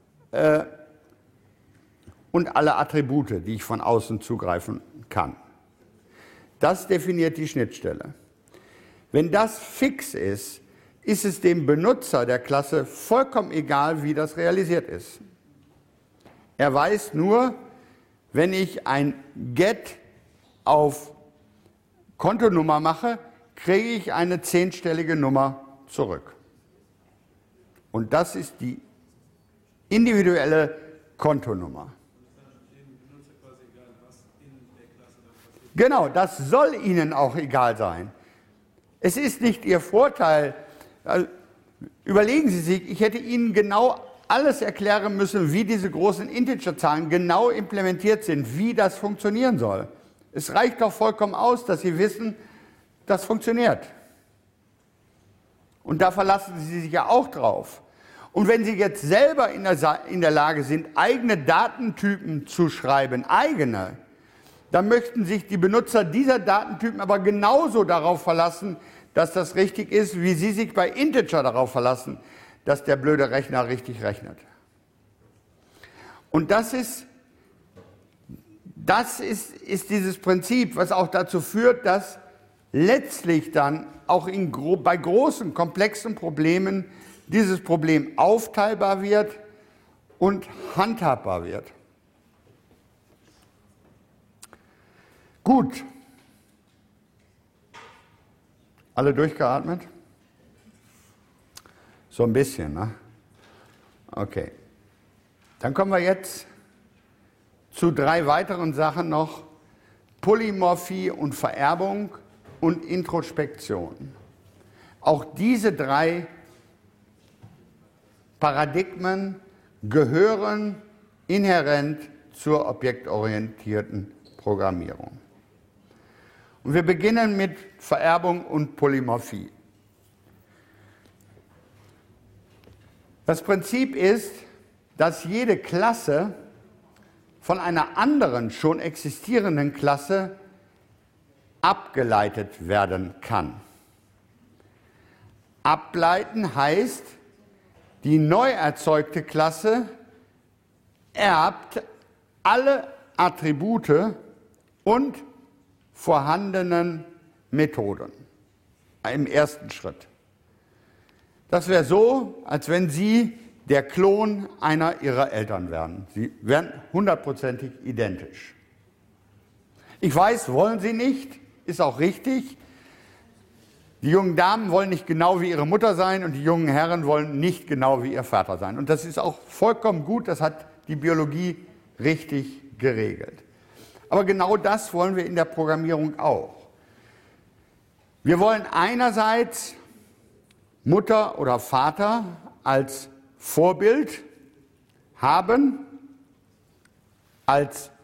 Attribute, die ich von außen zugreifen kann. Das definiert die Schnittstelle. Wenn das fix ist, ist es dem Benutzer der Klasse vollkommen egal, wie das realisiert ist. Er weiß nur, wenn ich ein Get auf Kontonummer mache, kriege ich eine 10-stellige Nummer zurück. Und das ist die individuelle Kontonummer. Genau, das soll Ihnen auch egal sein. Es ist nicht Ihr Vorteil. Also, überlegen Sie sich, ich hätte Ihnen genau alles erklären müssen, wie diese großen Integerzahlen genau implementiert sind, wie das funktionieren soll. Es reicht doch vollkommen aus, dass Sie wissen, das funktioniert. Und da verlassen Sie sich ja auch drauf. Und wenn Sie jetzt selber in der Lage sind, eigene Datentypen zu schreiben, eigene, dann möchten sich die Benutzer dieser Datentypen aber genauso darauf verlassen, dass das richtig ist, wie Sie sich bei Integer darauf verlassen, dass der blöde Rechner richtig rechnet. Und das ist dieses Prinzip, was auch dazu führt, dass letztlich dann auch bei großen, komplexen Problemen dieses Problem aufteilbar wird und handhabbar wird. Gut. Alle durchgeatmet? So ein bisschen, ne? Okay. Dann kommen wir jetzt zu 3 weiteren Sachen noch. Polymorphie und Vererbung und Introspektion. Auch diese 3 Paradigmen gehören inhärent zur objektorientierten Programmierung. Und wir beginnen mit Vererbung und Polymorphie. Das Prinzip ist, dass jede Klasse von einer anderen, schon existierenden Klasse abgeleitet werden kann. Ableiten heißt, die neu erzeugte Klasse erbt alle Attribute und vorhandenen Methoden im ersten Schritt. Das wäre so, als wenn Sie der Klon einer Ihrer Eltern wären. Sie wären 100%ig identisch. Ich weiß, wollen Sie nicht, ist auch richtig. Die jungen Damen wollen nicht genau wie ihre Mutter sein und die jungen Herren wollen nicht genau wie ihr Vater sein. Und das ist auch vollkommen gut, das hat die Biologie richtig geregelt. Aber genau das wollen wir in der Programmierung auch. Wir wollen einerseits Mutter oder Vater als Vorbild haben, als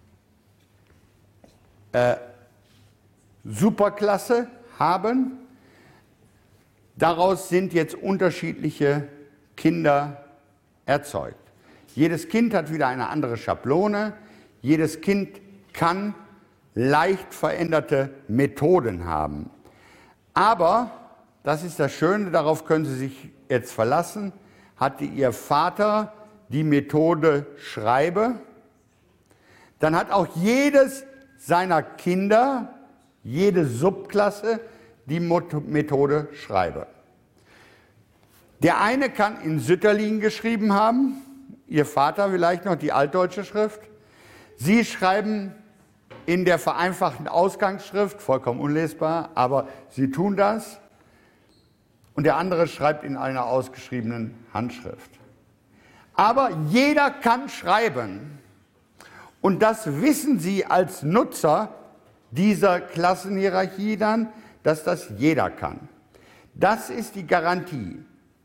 Superklasse haben. Daraus sind jetzt unterschiedliche Kinder erzeugt. Jedes Kind hat wieder eine andere Schablone. Jedes Kind kann leicht veränderte Methoden haben. Aber, das ist das Schöne, darauf können Sie sich jetzt verlassen, hatte Ihr Vater die Methode Schreibe, dann hat auch jedes seiner Kinder, jede Subklasse, die Methode Schreibe. Der eine kann in Sütterlin geschrieben haben, Ihr Vater vielleicht noch die altdeutsche Schrift. Sie schreiben in der vereinfachten Ausgangsschrift, vollkommen unlesbar, aber Sie tun das. Und der andere schreibt in einer ausgeschriebenen Handschrift. Aber jeder kann schreiben. Und das wissen Sie als Nutzer dieser Klassenhierarchie dann, dass das jeder kann. Das ist die Garantie.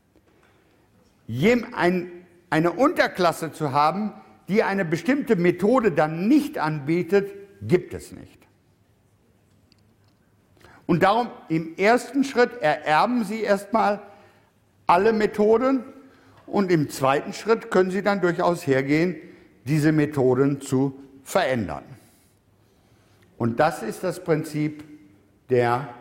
Eine Unterklasse zu haben, die eine bestimmte Methode dann nicht anbietet, gibt es nicht. Und darum im ersten Schritt ererben Sie erstmal alle Methoden und im zweiten Schritt können Sie dann durchaus hergehen, diese Methoden zu verändern. Und das ist das Prinzip der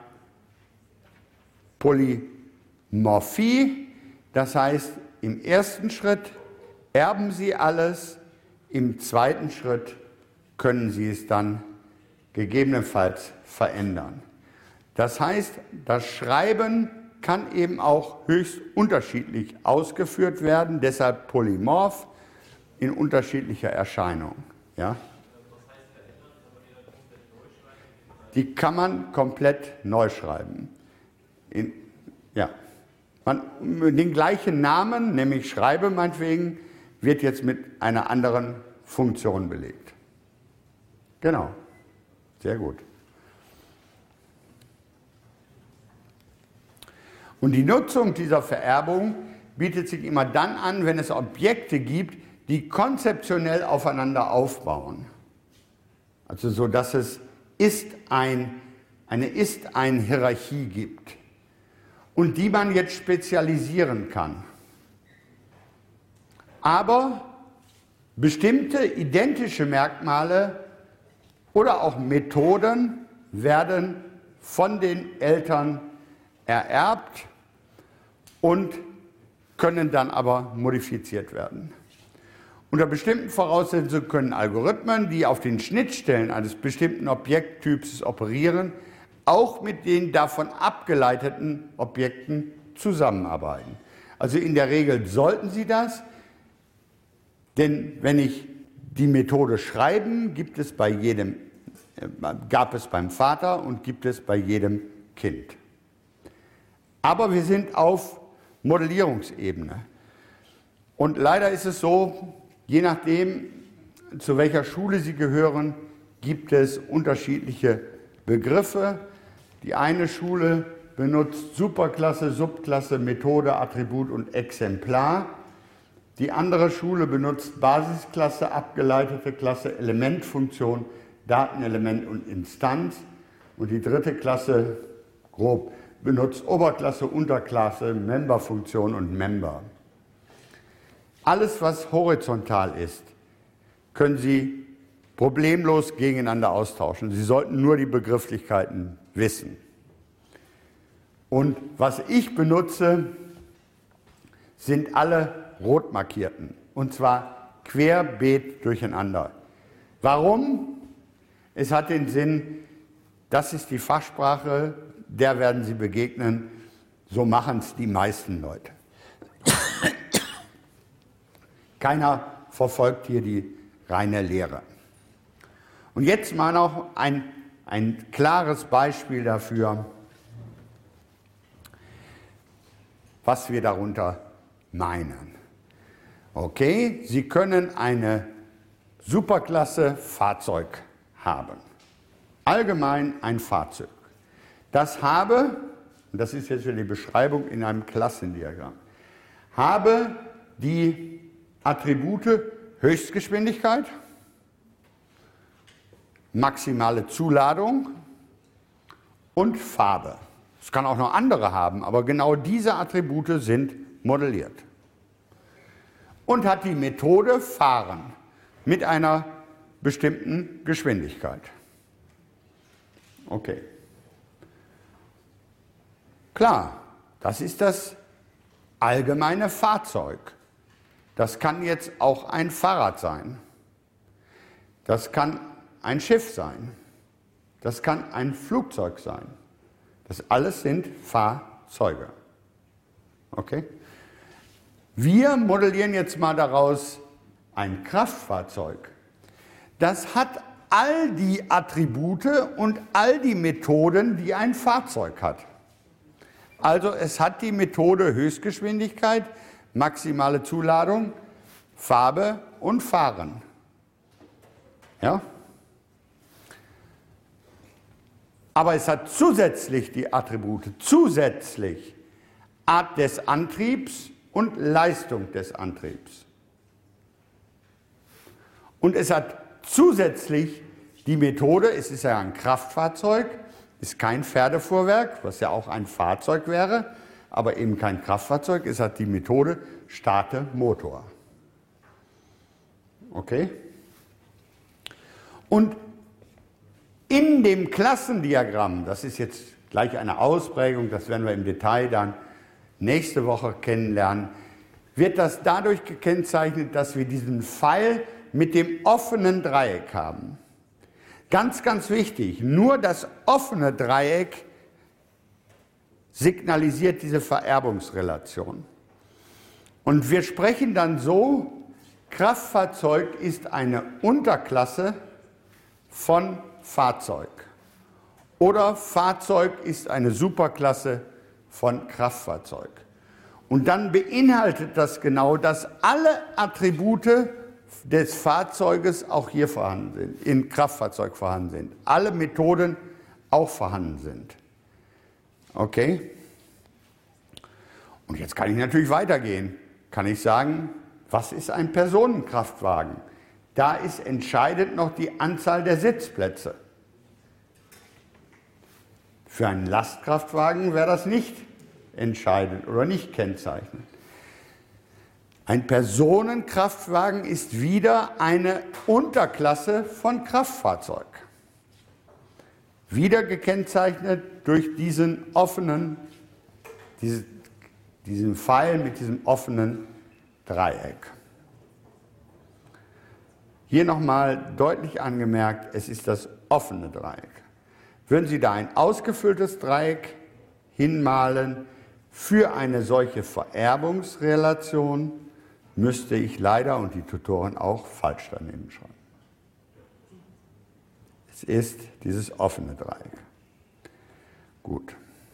Polymorphie. Das heißt, im ersten Schritt erben Sie alles, im zweiten Schritt können Sie es dann gegebenenfalls verändern. Das heißt, das Schreiben kann eben auch höchst unterschiedlich ausgeführt werden, deshalb polymorph in unterschiedlicher Erscheinung. Ja? Die kann man komplett neu schreiben. Den gleichen Namen, nämlich Schreibe meinetwegen, wird jetzt mit einer anderen Funktion belegt. Genau, sehr gut. Und die Nutzung dieser Vererbung bietet sich immer dann an, wenn es Objekte gibt, die konzeptionell aufeinander aufbauen. Also so, dass es eine Ist-Ein-Hierarchie gibt und die man jetzt spezialisieren kann. Aber bestimmte identische Merkmale oder auch Methoden werden von den Eltern ererbt und können dann aber modifiziert werden. Unter bestimmten Voraussetzungen können Algorithmen, die auf den Schnittstellen eines bestimmten Objekttyps operieren, auch mit den davon abgeleiteten Objekten zusammenarbeiten. Also in der Regel sollten sie das, denn wenn ich die Methode schreiben, gab es beim Vater und gibt es bei jedem Kind. Aber wir sind auf Modellierungsebene. Und leider ist es so, je nachdem, zu welcher Schule Sie gehören, gibt es unterschiedliche Begriffe. Die eine Schule benutzt Superklasse, Subklasse, Methode, Attribut und Exemplar. Die andere Schule benutzt Basisklasse, abgeleitete Klasse, Elementfunktion, Datenelement und Instanz. Und die dritte Klasse, grob, benutzt Oberklasse, Unterklasse, Memberfunktion und Member. Alles, was horizontal ist, können Sie problemlos gegeneinander austauschen. Sie sollten nur die Begrifflichkeiten wissen. Und was ich benutze, sind alle rot markierten, und zwar querbeet durcheinander. Warum? Es hat den Sinn, das ist die Fachsprache, der werden Sie begegnen, so machen es die meisten Leute. Keiner verfolgt hier die reine Lehre. Und jetzt mal noch ein klares Beispiel dafür, was wir darunter meinen. Okay, Sie können eine Superklasse Fahrzeug haben. Allgemein ein Fahrzeug. Das habe, und das ist jetzt wieder die Beschreibung in einem Klassendiagramm, habe die Attribute Höchstgeschwindigkeit, maximale Zuladung und Farbe. Es kann auch noch andere haben, aber genau diese Attribute sind modelliert. Und hat die Methode Fahren mit einer bestimmten Geschwindigkeit. Okay. Klar, das ist das allgemeine Fahrzeug. Das kann jetzt auch ein Fahrrad sein. Das kann ein Schiff sein. Das kann ein Flugzeug sein. Das alles sind Fahrzeuge. Okay? Wir modellieren jetzt mal daraus ein Kraftfahrzeug. Das hat all die Attribute und all die Methoden, die ein Fahrzeug hat. Also es hat die Methode Höchstgeschwindigkeit, maximale Zuladung, Farbe und Fahren. Ja? Aber es hat zusätzlich die Attribute, zusätzlich Art des Antriebs und Leistung des Antriebs. Und es hat zusätzlich die Methode, es ist ja ein Kraftfahrzeug, ist kein Pferdefuhrwerk, was ja auch ein Fahrzeug wäre, aber eben kein Kraftfahrzeug, es hat die Methode Starte Motor. Okay? Und in dem Klassendiagramm, das ist jetzt gleich eine Ausprägung, das werden wir im Detail dann nächste Woche kennenlernen, wird das dadurch gekennzeichnet, dass wir diesen Pfeil mit dem offenen Dreieck haben. Ganz, ganz wichtig, nur das offene Dreieck signalisiert diese Vererbungsrelation. Und wir sprechen dann so, Kraftfahrzeug ist eine Unterklasse von Fahrzeug. Oder Fahrzeug ist eine Superklasse von Kraftfahrzeug. Und dann beinhaltet das genau, dass alle Attribute des Fahrzeuges auch hier vorhanden sind, im Kraftfahrzeug vorhanden sind. Alle Methoden auch vorhanden sind. Okay? Und jetzt kann ich natürlich weitergehen. Kann ich sagen, was ist ein Personenkraftwagen? Da ist entscheidend noch die Anzahl der Sitzplätze. Für einen Lastkraftwagen wäre das nicht entscheidend oder nicht kennzeichnend. Ein Personenkraftwagen ist wieder eine Unterklasse von Kraftfahrzeug. Wieder gekennzeichnet durch diesen Pfeil mit diesem offenen Dreieck. Hier nochmal deutlich angemerkt, es ist das offene Dreieck. Würden Sie da ein ausgefülltes Dreieck hinmalen für eine solche Vererbungsrelation, müsste ich leider und die Tutoren auch falsch daneben schreiben. Es ist dieses offene Dreieck. Gut.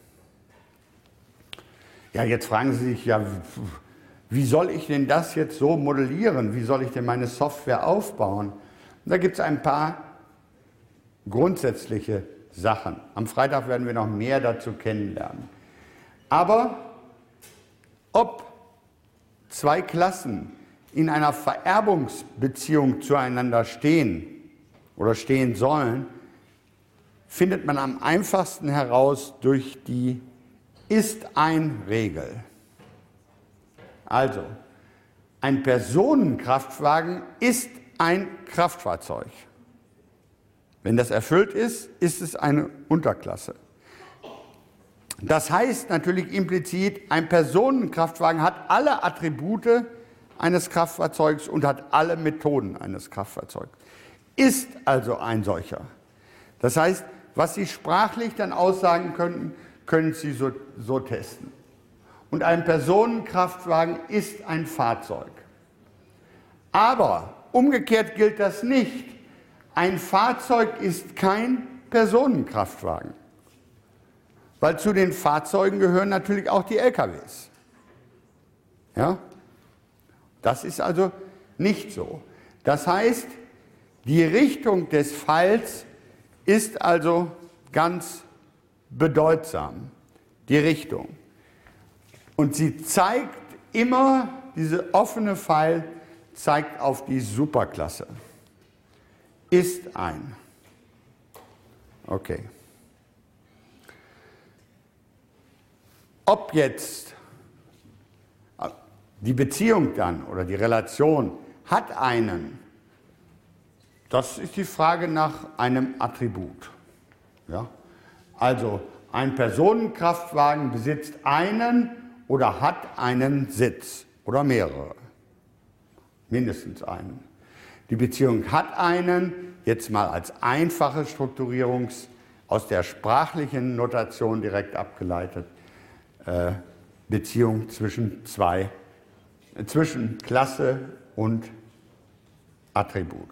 Ja, jetzt fragen Sie sich, ja, wie soll ich denn das jetzt so modellieren? Wie soll ich denn meine Software aufbauen? Und da gibt es ein paar grundsätzliche Sachen. Am Freitag werden wir noch mehr dazu kennenlernen. Aber ob zwei Klassen in einer Vererbungsbeziehung zueinander stehen oder stehen sollen, findet man am einfachsten heraus durch die Ist-ein-Regel. Also, ein Personenkraftwagen ist ein Kraftfahrzeug. Wenn das erfüllt ist, ist es eine Unterklasse. Das heißt natürlich implizit, ein Personenkraftwagen hat alle Attribute eines Kraftfahrzeugs und hat alle Methoden eines Kraftfahrzeugs. Ist also ein solcher. Das heißt, was Sie sprachlich dann aussagen könnten, können Sie so testen. Und ein Personenkraftwagen ist ein Fahrzeug. Aber umgekehrt gilt das nicht. Ein Fahrzeug ist kein Personenkraftwagen. Weil zu den Fahrzeugen gehören natürlich auch die LKWs. Ja? Das ist also nicht so. Das heißt, die Richtung des Pfeils ist also ganz bedeutsam. Die Richtung. Und sie zeigt immer, diese offene Pfeil zeigt auf die Superklasse. Ist ein. Okay. Ob jetzt die Beziehung dann oder die Relation hat einen, das ist die Frage nach einem Attribut. Ja? Also ein Personenkraftwagen besitzt einen oder hat einen Sitz oder mehrere. Mindestens einen. Die Beziehung hat einen, jetzt mal als einfache Strukturierung aus der sprachlichen Notation direkt abgeleitet, Beziehung zwischen Klasse und Attribut.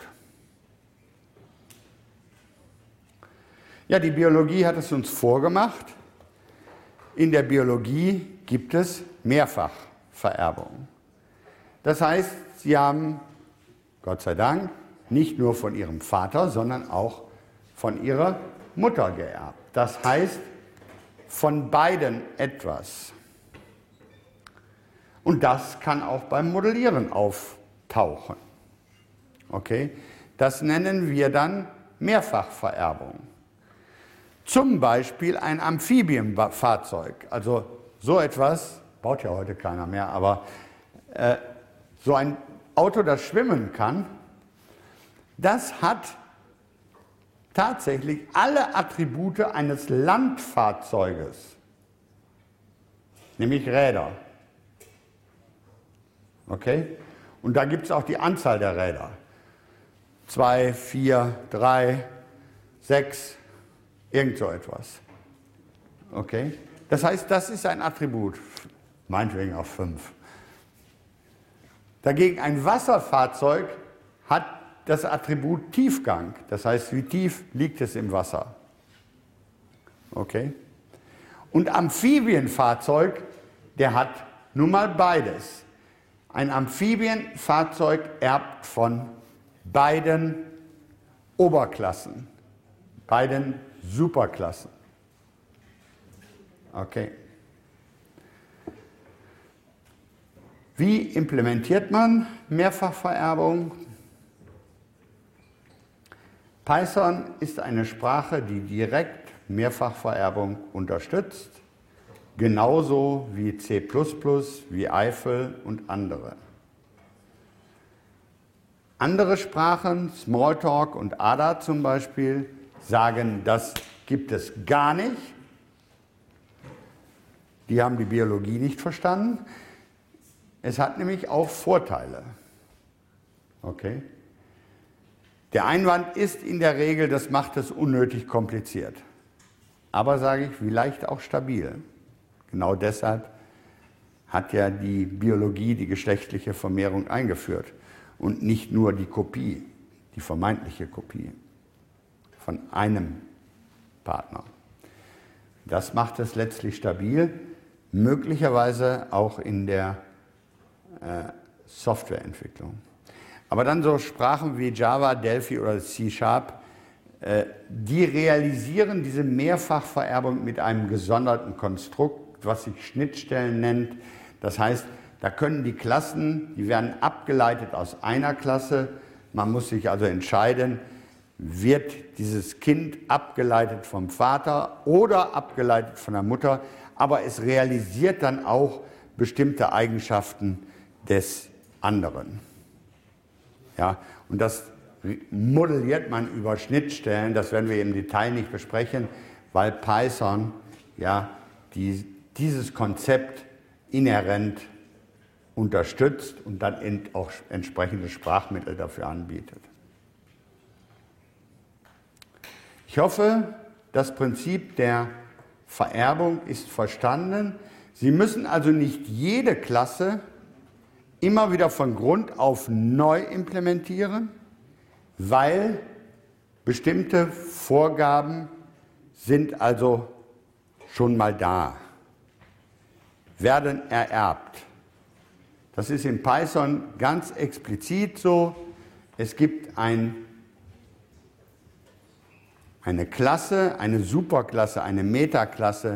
Ja, die Biologie hat es uns vorgemacht. In der Biologie gibt es Mehrfachvererbung. Das heißt, Sie haben, Gott sei Dank, nicht nur von Ihrem Vater, sondern auch von Ihrer Mutter geerbt. Das heißt, von beiden etwas. Und das kann auch beim Modellieren auftauchen. Okay? Das nennen wir dann Mehrfachvererbung. Zum Beispiel ein Amphibienfahrzeug. Also so etwas, baut ja heute keiner mehr, aber so ein Auto, das schwimmen kann, das hat tatsächlich alle Attribute eines Landfahrzeuges, nämlich Räder. Okay? Und da gibt es auch die Anzahl der Räder. 2, 4, 3, 6, irgend so etwas. Okay? Das heißt, das ist ein Attribut, meinetwegen auch 5. Dagegen ein Wasserfahrzeug hat das Attribut Tiefgang. Das heißt, wie tief liegt es im Wasser? Okay? Und Amphibienfahrzeug, der hat nun mal beides. Ein Amphibienfahrzeug erbt von beiden Oberklassen, beiden Superklassen. Okay. Wie implementiert man Mehrfachvererbung? Python ist eine Sprache, die direkt Mehrfachvererbung unterstützt, genauso wie C++, wie Eiffel und andere. Andere Sprachen, Smalltalk und Ada zum Beispiel, sagen, das gibt es gar nicht. Die haben die Biologie nicht verstanden. Es hat nämlich auch Vorteile. Okay? Der Einwand ist in der Regel, das macht es unnötig kompliziert. Aber, sage ich, vielleicht auch stabil. Genau deshalb hat ja die Biologie die geschlechtliche Vermehrung eingeführt und nicht nur die Kopie, die vermeintliche Kopie von einem Partner. Das macht es letztlich stabil, möglicherweise auch in der Softwareentwicklung. Aber dann so Sprachen wie Java, Delphi oder C#, die realisieren diese Mehrfachvererbung mit einem gesonderten Konstrukt, was sich Schnittstellen nennt. Das heißt, da können die Klassen, die werden abgeleitet aus einer Klasse. Man muss sich also entscheiden, wird dieses Kind abgeleitet vom Vater oder abgeleitet von der Mutter, aber es realisiert dann auch bestimmte Eigenschaften des anderen. Ja, und das modelliert man über Schnittstellen, das werden wir im Detail nicht besprechen, weil Python ja dieses Konzept inhärent unterstützt und dann auch entsprechende Sprachmittel dafür anbietet. Ich hoffe, das Prinzip der Vererbung ist verstanden. Sie müssen also nicht jede Klasse immer wieder von Grund auf neu implementieren, weil bestimmte Vorgaben sind also schon mal da, werden ererbt. Das ist in Python ganz explizit so. Es gibt eine Klasse, eine Superklasse, eine Metaklasse,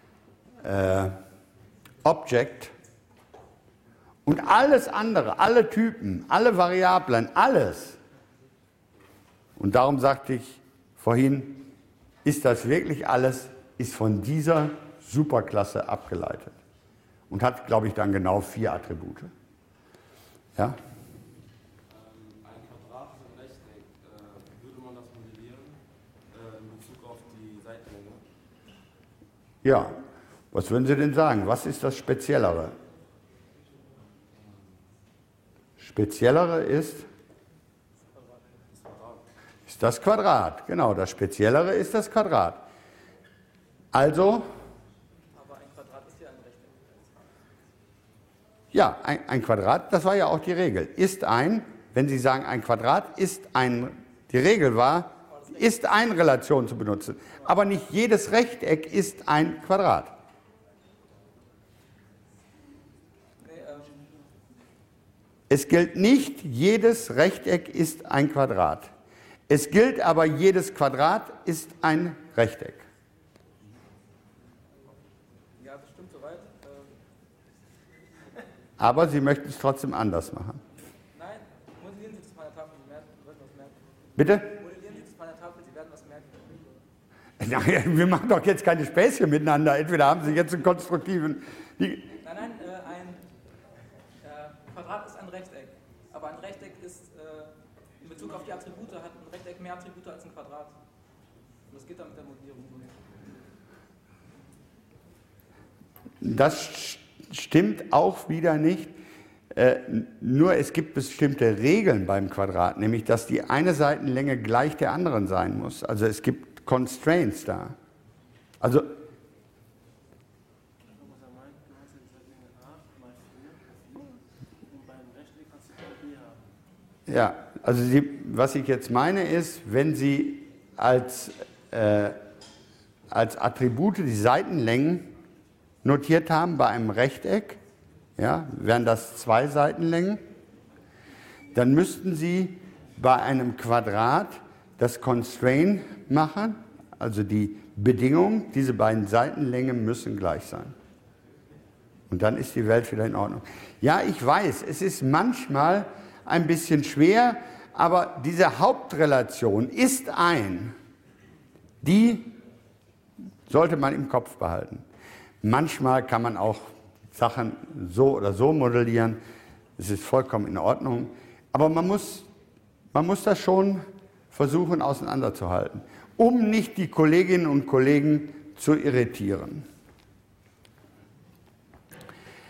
Object, und alles andere, alle Typen, alle Variablen, alles. Und darum sagte ich vorhin, ist das wirklich alles, ist von dieser Superklasse abgeleitet. Und hat, glaube ich, dann genau 4 Attribute. Ja? Ein Quadrat ist ein Rechteck. Würde man das modellieren in Bezug auf die Seitenlänge? Ja, was würden Sie denn sagen? Was ist das Speziellere? Speziellere ist das Quadrat. Genau, das Speziellere ist das Quadrat. Also, Aber ein Quadrat ist ja ein Rechteck. ja, ein Quadrat, das war ja auch die Regel, ist wenn Sie sagen, ein Quadrat ist die Regel war, ist Relation zu benutzen. Aber nicht jedes Rechteck ist ein Quadrat. Es gilt nicht, jedes Rechteck ist ein Quadrat. Es gilt aber, jedes Quadrat ist ein Rechteck. Ja, das stimmt soweit. Aber Sie möchten es trotzdem anders machen. Nein, modellieren Sie das mal an der Tafel, Sie werden was merken. Bitte? Modellieren Sie das mal an der Tafel, Sie werden was merken. Nein, wir machen doch jetzt keine Späßchen miteinander. Entweder haben Sie jetzt einen konstruktiven... Nein, ein Quadrat ist ein Rechteck. Aber ein Rechteck ist, in Bezug auf die Attribute, hat ein Rechteck mehr Attribute als ein Quadrat. Und das geht dann mit der Modellierung durch. Das stimmt auch wieder nicht. Nur es gibt bestimmte Regeln beim Quadrat, nämlich dass die eine Seitenlänge gleich der anderen sein muss. Also es gibt Constraints da. Also ja, also was ich jetzt meine ist, wenn Sie als Attribute die Seitenlängen notiert haben bei einem Rechteck, ja, wären das 2 Seitenlängen, dann müssten Sie bei einem Quadrat das Constraint machen, also die Bedingung, diese beiden Seitenlängen müssen gleich sein. Und dann ist die Welt wieder in Ordnung. Ja, ich weiß, es ist manchmal ein bisschen schwer, aber diese Hauptrelation ist die sollte man im Kopf behalten. Manchmal kann man auch Sachen so oder so modellieren, es ist vollkommen in Ordnung, aber man muss das schon versuchen auseinanderzuhalten, um nicht die Kolleginnen und Kollegen zu irritieren.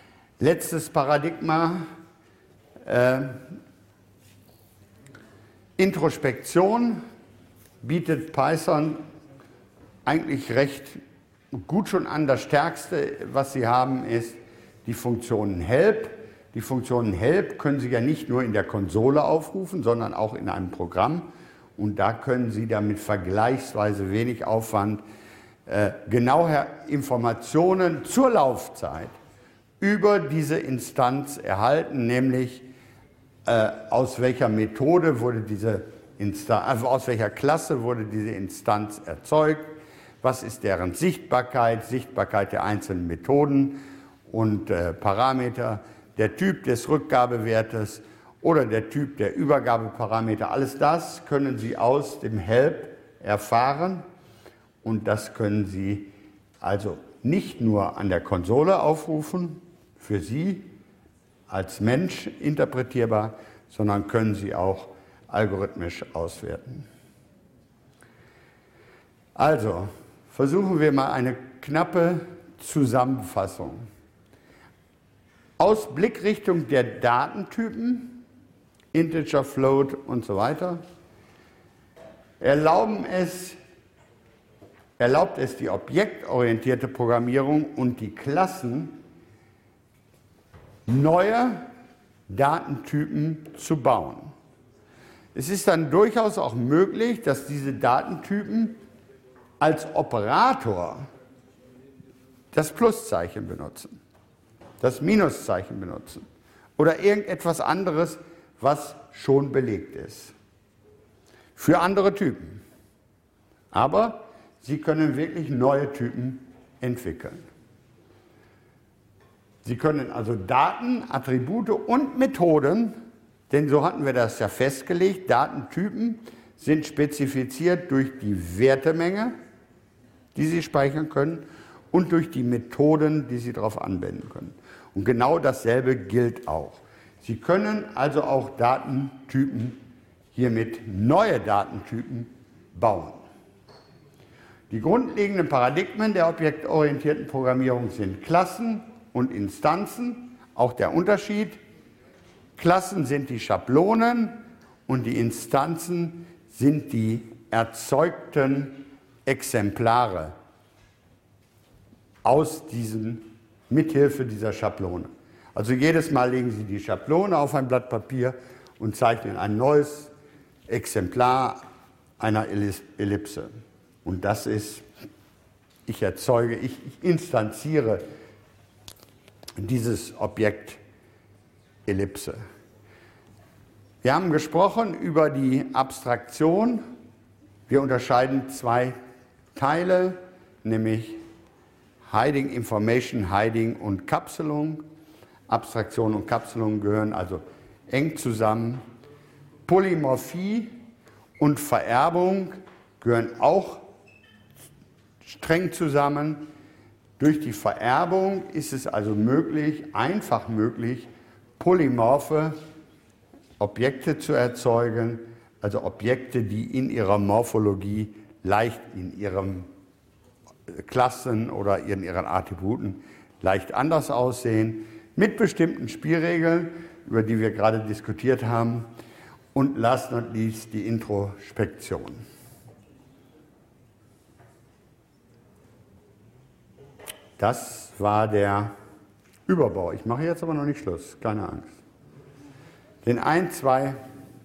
Letztes Paradigma, Introspektion bietet Python eigentlich recht gut schon an. Das Stärkste, was Sie haben, ist die Funktion help. Die Funktion help können Sie ja nicht nur in der Konsole aufrufen, sondern auch in einem Programm. Und da können Sie damit vergleichsweise wenig Aufwand genauer Informationen zur Laufzeit über diese Instanz erhalten, nämlich aus welcher Methode wurde diese Instanz, also aus welcher Klasse wurde diese Instanz erzeugt, was ist deren Sichtbarkeit, Sichtbarkeit der einzelnen Methoden und Parameter, der Typ des Rückgabewertes oder der Typ der Übergabeparameter. Alles das können Sie aus dem Help erfahren und das können Sie also nicht nur an der Konsole aufrufen, für Sie als Mensch interpretierbar, sondern können Sie auch algorithmisch auswerten. Also, versuchen wir mal eine knappe Zusammenfassung. Aus Blickrichtung der Datentypen, Integer, Float und so weiter, erlaubt es die objektorientierte Programmierung und die Klassen, neue Datentypen zu bauen. Es ist dann durchaus auch möglich, dass diese Datentypen als Operator das Pluszeichen benutzen, das Minuszeichen benutzen oder irgendetwas anderes, was schon belegt ist. Für andere Typen. Aber Sie können wirklich neue Typen entwickeln. Sie können also Daten, Attribute und Methoden, denn so hatten wir das ja festgelegt, Datentypen sind spezifiziert durch die Wertemenge, die Sie speichern können, und durch die Methoden, die Sie darauf anwenden können. Und genau dasselbe gilt auch. Sie können also auch Datentypen, hiermit neue Datentypen, bauen. Die grundlegenden Paradigmen der objektorientierten Programmierung sind Klassen und Instanzen, auch der Unterschied. Klassen sind die Schablonen und die Instanzen sind die erzeugten Exemplare mithilfe dieser Schablone. Also jedes Mal legen Sie die Schablone auf ein Blatt Papier und zeichnen ein neues Exemplar einer Ellipse. Und das ist, ich instanziere dieses Objekt Ellipse. Wir haben gesprochen über die Abstraktion. Wir unterscheiden zwei Teile, nämlich Hiding Information, Hiding und Kapselung. Abstraktion und Kapselung gehören also eng zusammen. Polymorphie und Vererbung gehören auch streng zusammen. Durch die Vererbung ist es also einfach möglich, polymorphe Objekte zu erzeugen, also Objekte, die in ihrer Morphologie leicht in ihren Klassen oder in ihren Attributen leicht anders aussehen, mit bestimmten Spielregeln, über die wir gerade diskutiert haben, und last not least die Introspektion. Das war der Überbau. Ich mache jetzt aber noch nicht Schluss, keine Angst. Den zwei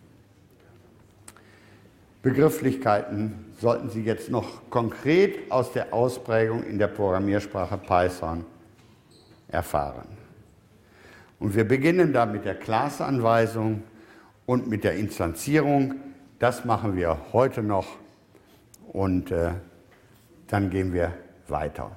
Begrifflichkeiten sollten Sie jetzt noch konkret aus der Ausprägung in der Programmiersprache Python erfahren. Und wir beginnen da mit der Class-Anweisung und mit der Instanzierung. Das machen wir heute noch und dann gehen wir weiter.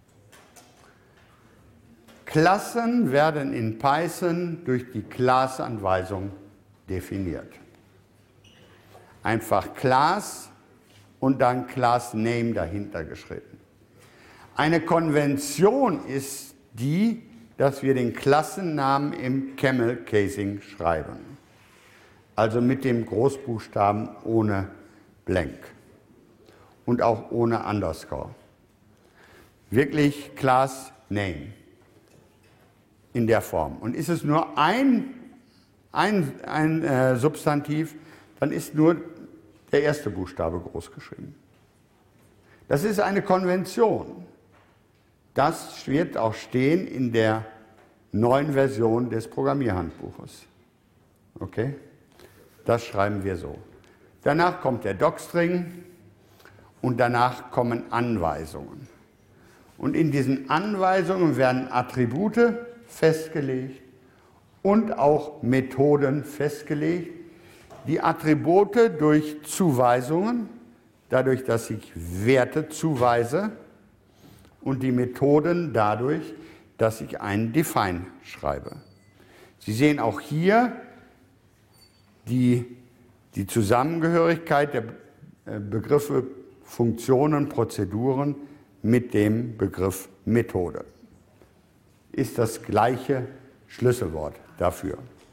Klassen werden in Python durch die Class-Anweisung definiert. Einfach Class und dann Class Name dahinter geschrieben. Eine Konvention ist die, dass wir den Klassennamen im Camel Casing schreiben. Also mit dem Großbuchstaben ohne Blank und auch ohne Underscore. Wirklich Class Name in der Form. Und ist es nur ein Substantiv, dann ist nur der erste Buchstabe groß geschrieben. Das ist eine Konvention. Das wird auch stehen in der neuen Version des Programmierhandbuches. Okay? Das schreiben wir so. Danach kommt der Docstring und danach kommen Anweisungen. Und in diesen Anweisungen werden Attribute festgelegt und auch Methoden festgelegt. Die Attribute durch Zuweisungen, dadurch, dass ich Werte zuweise, und die Methoden dadurch, dass ich einen Define schreibe. Sie sehen auch hier die Zusammengehörigkeit der Begriffe Funktionen, Prozeduren mit dem Begriff Methode. Ist das gleiche Schlüsselwort dafür.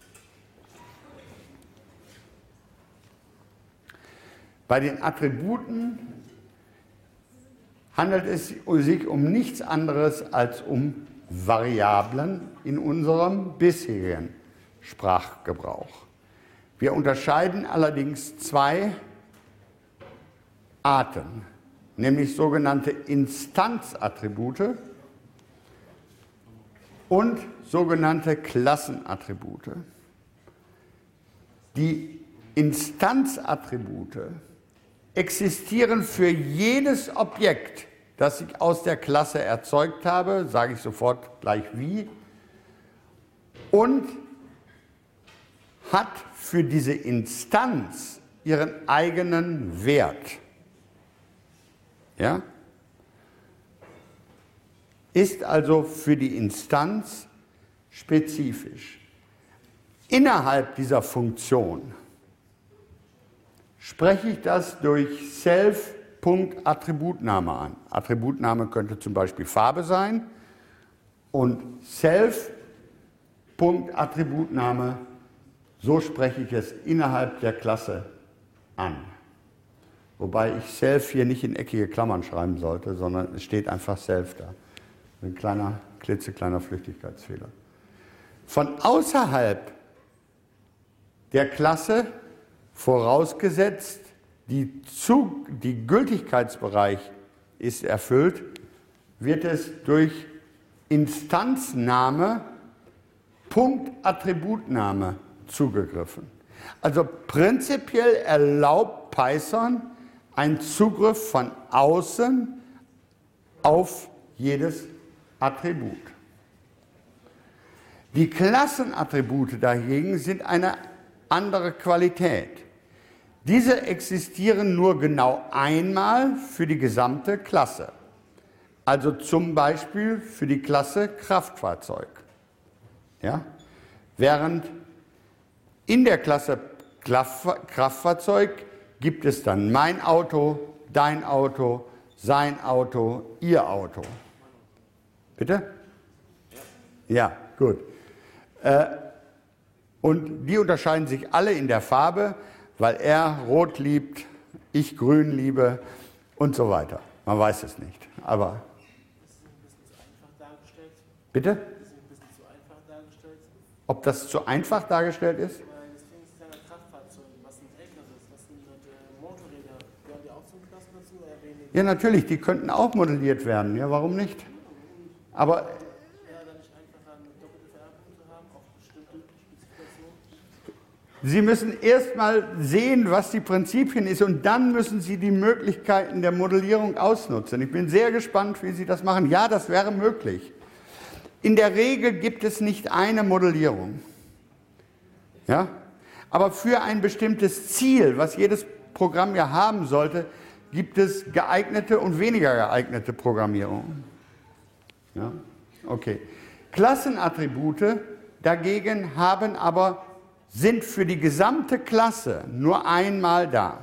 Bei den Attributen handelt es sich um nichts anderes als um Variablen in unserem bisherigen Sprachgebrauch. Wir unterscheiden allerdings zwei Arten, nämlich sogenannte Instanzattribute und sogenannte Klassenattribute. Die Instanzattribute existieren für jedes Objekt, das ich aus der Klasse erzeugt habe, sage ich sofort gleich wie, und hat für diese Instanz ihren eigenen Wert. Ja? Ist also für die Instanz spezifisch. Innerhalb dieser Funktion spreche ich das durch Self.Attributname an. Attributname könnte zum Beispiel Farbe sein und Self.Attributname, so spreche ich es innerhalb der Klasse an. Wobei ich Self hier nicht in eckige Klammern schreiben sollte, sondern es steht einfach Self da. Ein kleiner, klitzekleiner Flüchtigkeitsfehler. Von außerhalb der Klasse, vorausgesetzt, die Gültigkeitsbereich ist erfüllt, wird es durch Instanzname, Punkt-Attributname zugegriffen. Also prinzipiell erlaubt Python einen Zugriff von außen auf jedes Attribut. Die Klassenattribute dagegen sind eine andere Qualität. Diese existieren nur genau einmal für die gesamte Klasse. Also zum Beispiel für die Klasse Kraftfahrzeug. Ja? Während in der Klasse Kraftfahrzeug gibt es dann mein Auto, dein Auto, sein Auto, ihr Auto. Bitte? Ja, gut. Und die unterscheiden sich alle in der Farbe, weil er rot liebt, ich grün liebe und so weiter. Man weiß es nicht. Aber. Ist ein bisschen zu einfach dargestellt? Bitte? Ist ein bisschen zu einfach dargestellt? Ob das zu einfach dargestellt ist? Weil das Ding ist ja ein Kraftfahrzeug. Was sind Älteres? Was sind Motorräder? Gehören die auch zum Klassen dazu oder weniger? Ja, natürlich, die könnten auch modelliert werden. Ja, warum nicht? Aber. Wäre da nicht einfacher, eine doppelte Vererbung zu haben, auf bestimmte Spezifikationen? Sie müssen erst mal sehen, was die Prinzipien ist, und dann müssen Sie die Möglichkeiten der Modellierung ausnutzen. Ich bin sehr gespannt, wie Sie das machen. Ja, das wäre möglich. In der Regel gibt es nicht eine Modellierung. Ja? Aber für ein bestimmtes Ziel, was jedes Programm ja haben sollte, gibt es geeignete und weniger geeignete Programmierung. Ja? Okay. Klassenattribute dagegen sind für die gesamte Klasse nur einmal da.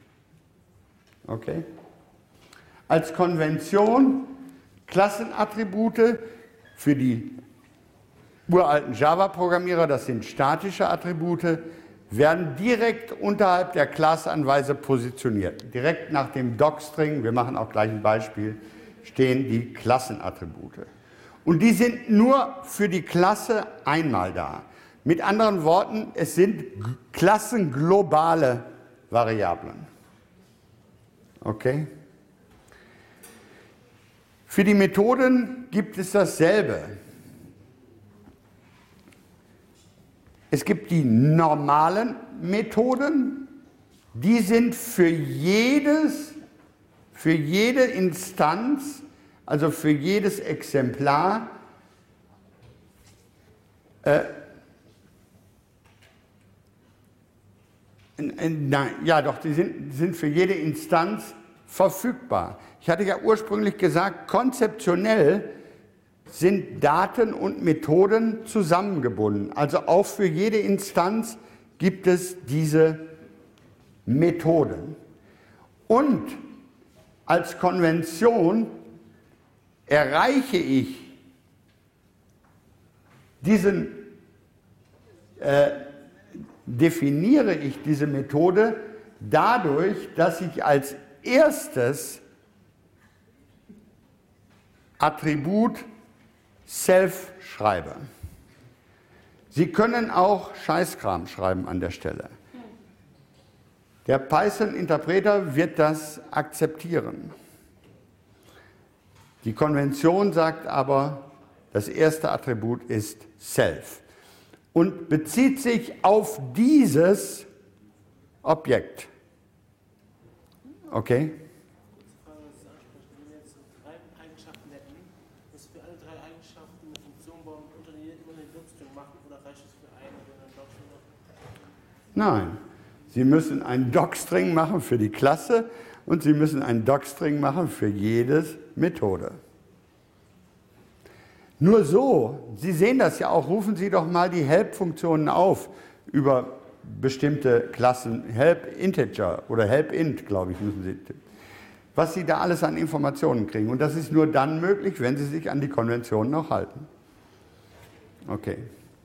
Okay? Als Konvention Klassenattribute für die uralten Java-Programmierer, das sind statische Attribute, werden direkt unterhalb der Klassanweise positioniert. Direkt nach dem Docstring, wir machen auch gleich ein Beispiel, stehen die Klassenattribute. Und die sind nur für die Klasse einmal da. Mit anderen Worten, es sind klassenglobale Variablen. Okay? Für die Methoden gibt es dasselbe. Es gibt die normalen Methoden, die sind für jede Instanz, also für jedes Exemplar, die sind für jede Instanz verfügbar. Ich hatte ja ursprünglich gesagt, konzeptionell sind Daten und Methoden zusammengebunden. Also auch für jede Instanz gibt es diese Methoden. Und als Konvention erreiche ich definiere ich diese Methode dadurch, dass ich als erstes Attribut Self schreibe. Sie können auch Scheißkram schreiben an der Stelle. Der Python-Interpreter wird das akzeptieren. Die Konvention sagt aber, das erste Attribut ist Self und bezieht sich auf dieses Objekt. Okay? Wenn wir jetzt 3 Eigenschaften hätten, dass wir alle 3 Eigenschaften eine Funktion bauen und unter jeder immer eine Doc-String machen, oder reicht es für eine, wenn eine Doc-String macht? Nein, Sie müssen einen Doc-String machen für die Klasse und Sie müssen einen Doc-String machen für jede Methode. Nur so, Sie sehen das ja auch, rufen Sie doch mal die Help-Funktionen auf über bestimmte Klassen, Help Integer oder Help Int, glaube ich, müssen Sie tippen. Was Sie da alles an Informationen kriegen. Und das ist nur dann möglich, wenn Sie sich an die Konventionen auch halten. Okay.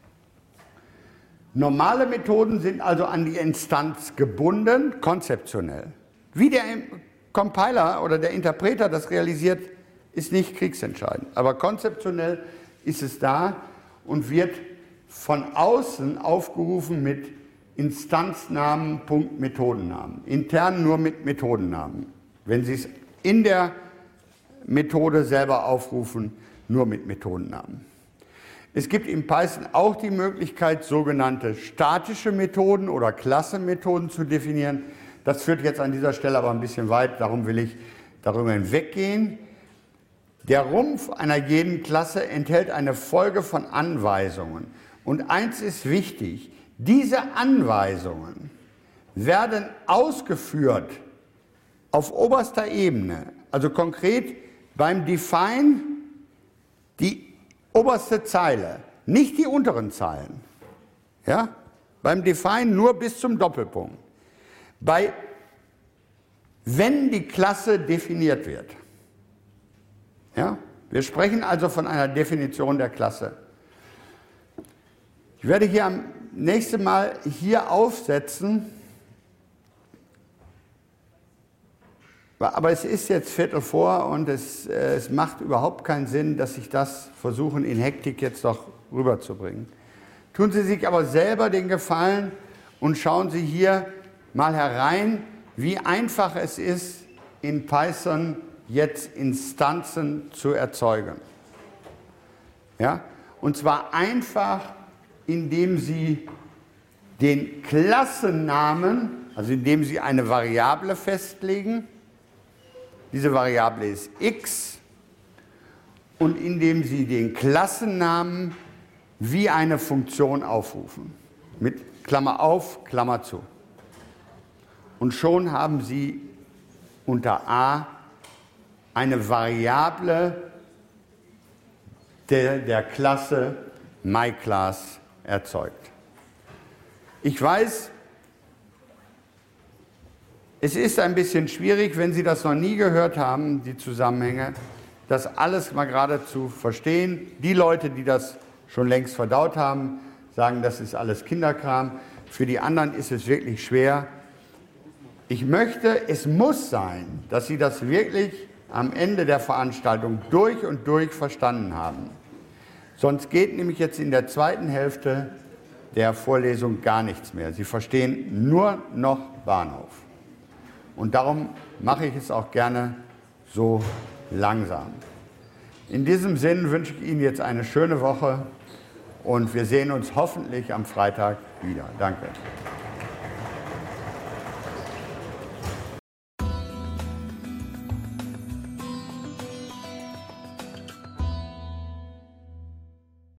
Normale Methoden sind also an die Instanz gebunden, konzeptionell. Wie der Compiler oder der Interpreter das realisiert, ist nicht kriegsentscheidend. Aber konzeptionell ist es da und wird von außen aufgerufen mit Instanznamen, Punkt, Methodennamen. Intern nur mit Methodennamen. Wenn Sie es in der Methode selber aufrufen, nur mit Methodennamen. Es gibt in Python auch die Möglichkeit, sogenannte statische Methoden oder Klassenmethoden zu definieren. Das führt jetzt an dieser Stelle aber ein bisschen weit, darum will ich darüber hinweggehen. Der Rumpf einer jeden Klasse enthält eine Folge von Anweisungen. Und eins ist wichtig, diese Anweisungen werden ausgeführt auf oberster Ebene, also konkret beim Define die oberste Zeile, nicht die unteren Zeilen. Ja? Beim Define nur bis zum Doppelpunkt. Wenn die Klasse definiert wird. Ja? Wir sprechen also von einer Definition der Klasse. Ich werde hier am nächsten Mal hier aufsetzen, aber es ist jetzt 15:15 und es macht überhaupt keinen Sinn, dass ich das versuche, in Hektik jetzt noch rüberzubringen. Tun Sie sich aber selber den Gefallen und schauen Sie hier mal herein, wie einfach es ist, in Python jetzt Instanzen zu erzeugen. Ja? Und zwar einfach, indem Sie den Klassennamen, also indem Sie eine Variable festlegen, diese Variable ist x, und indem Sie den Klassennamen wie eine Funktion aufrufen, mit Klammer auf, Klammer zu. Und schon haben Sie unter a eine Variable der Klasse myClass erzeugt. Ich weiß, es ist ein bisschen schwierig, wenn Sie das noch nie gehört haben, die Zusammenhänge, das alles mal gerade zu verstehen. Die Leute, die das schon längst verdaut haben, sagen, das ist alles Kinderkram. Für die anderen ist es wirklich schwer. Ich möchte, es muss sein, dass Sie das wirklich am Ende der Veranstaltung durch und durch verstanden haben. Sonst geht nämlich jetzt in der zweiten Hälfte der Vorlesung gar nichts mehr. Sie verstehen nur noch Bahnhof. Und darum mache ich es auch gerne so langsam. In diesem Sinn wünsche ich Ihnen jetzt eine schöne Woche und wir sehen uns hoffentlich am Freitag wieder. Danke.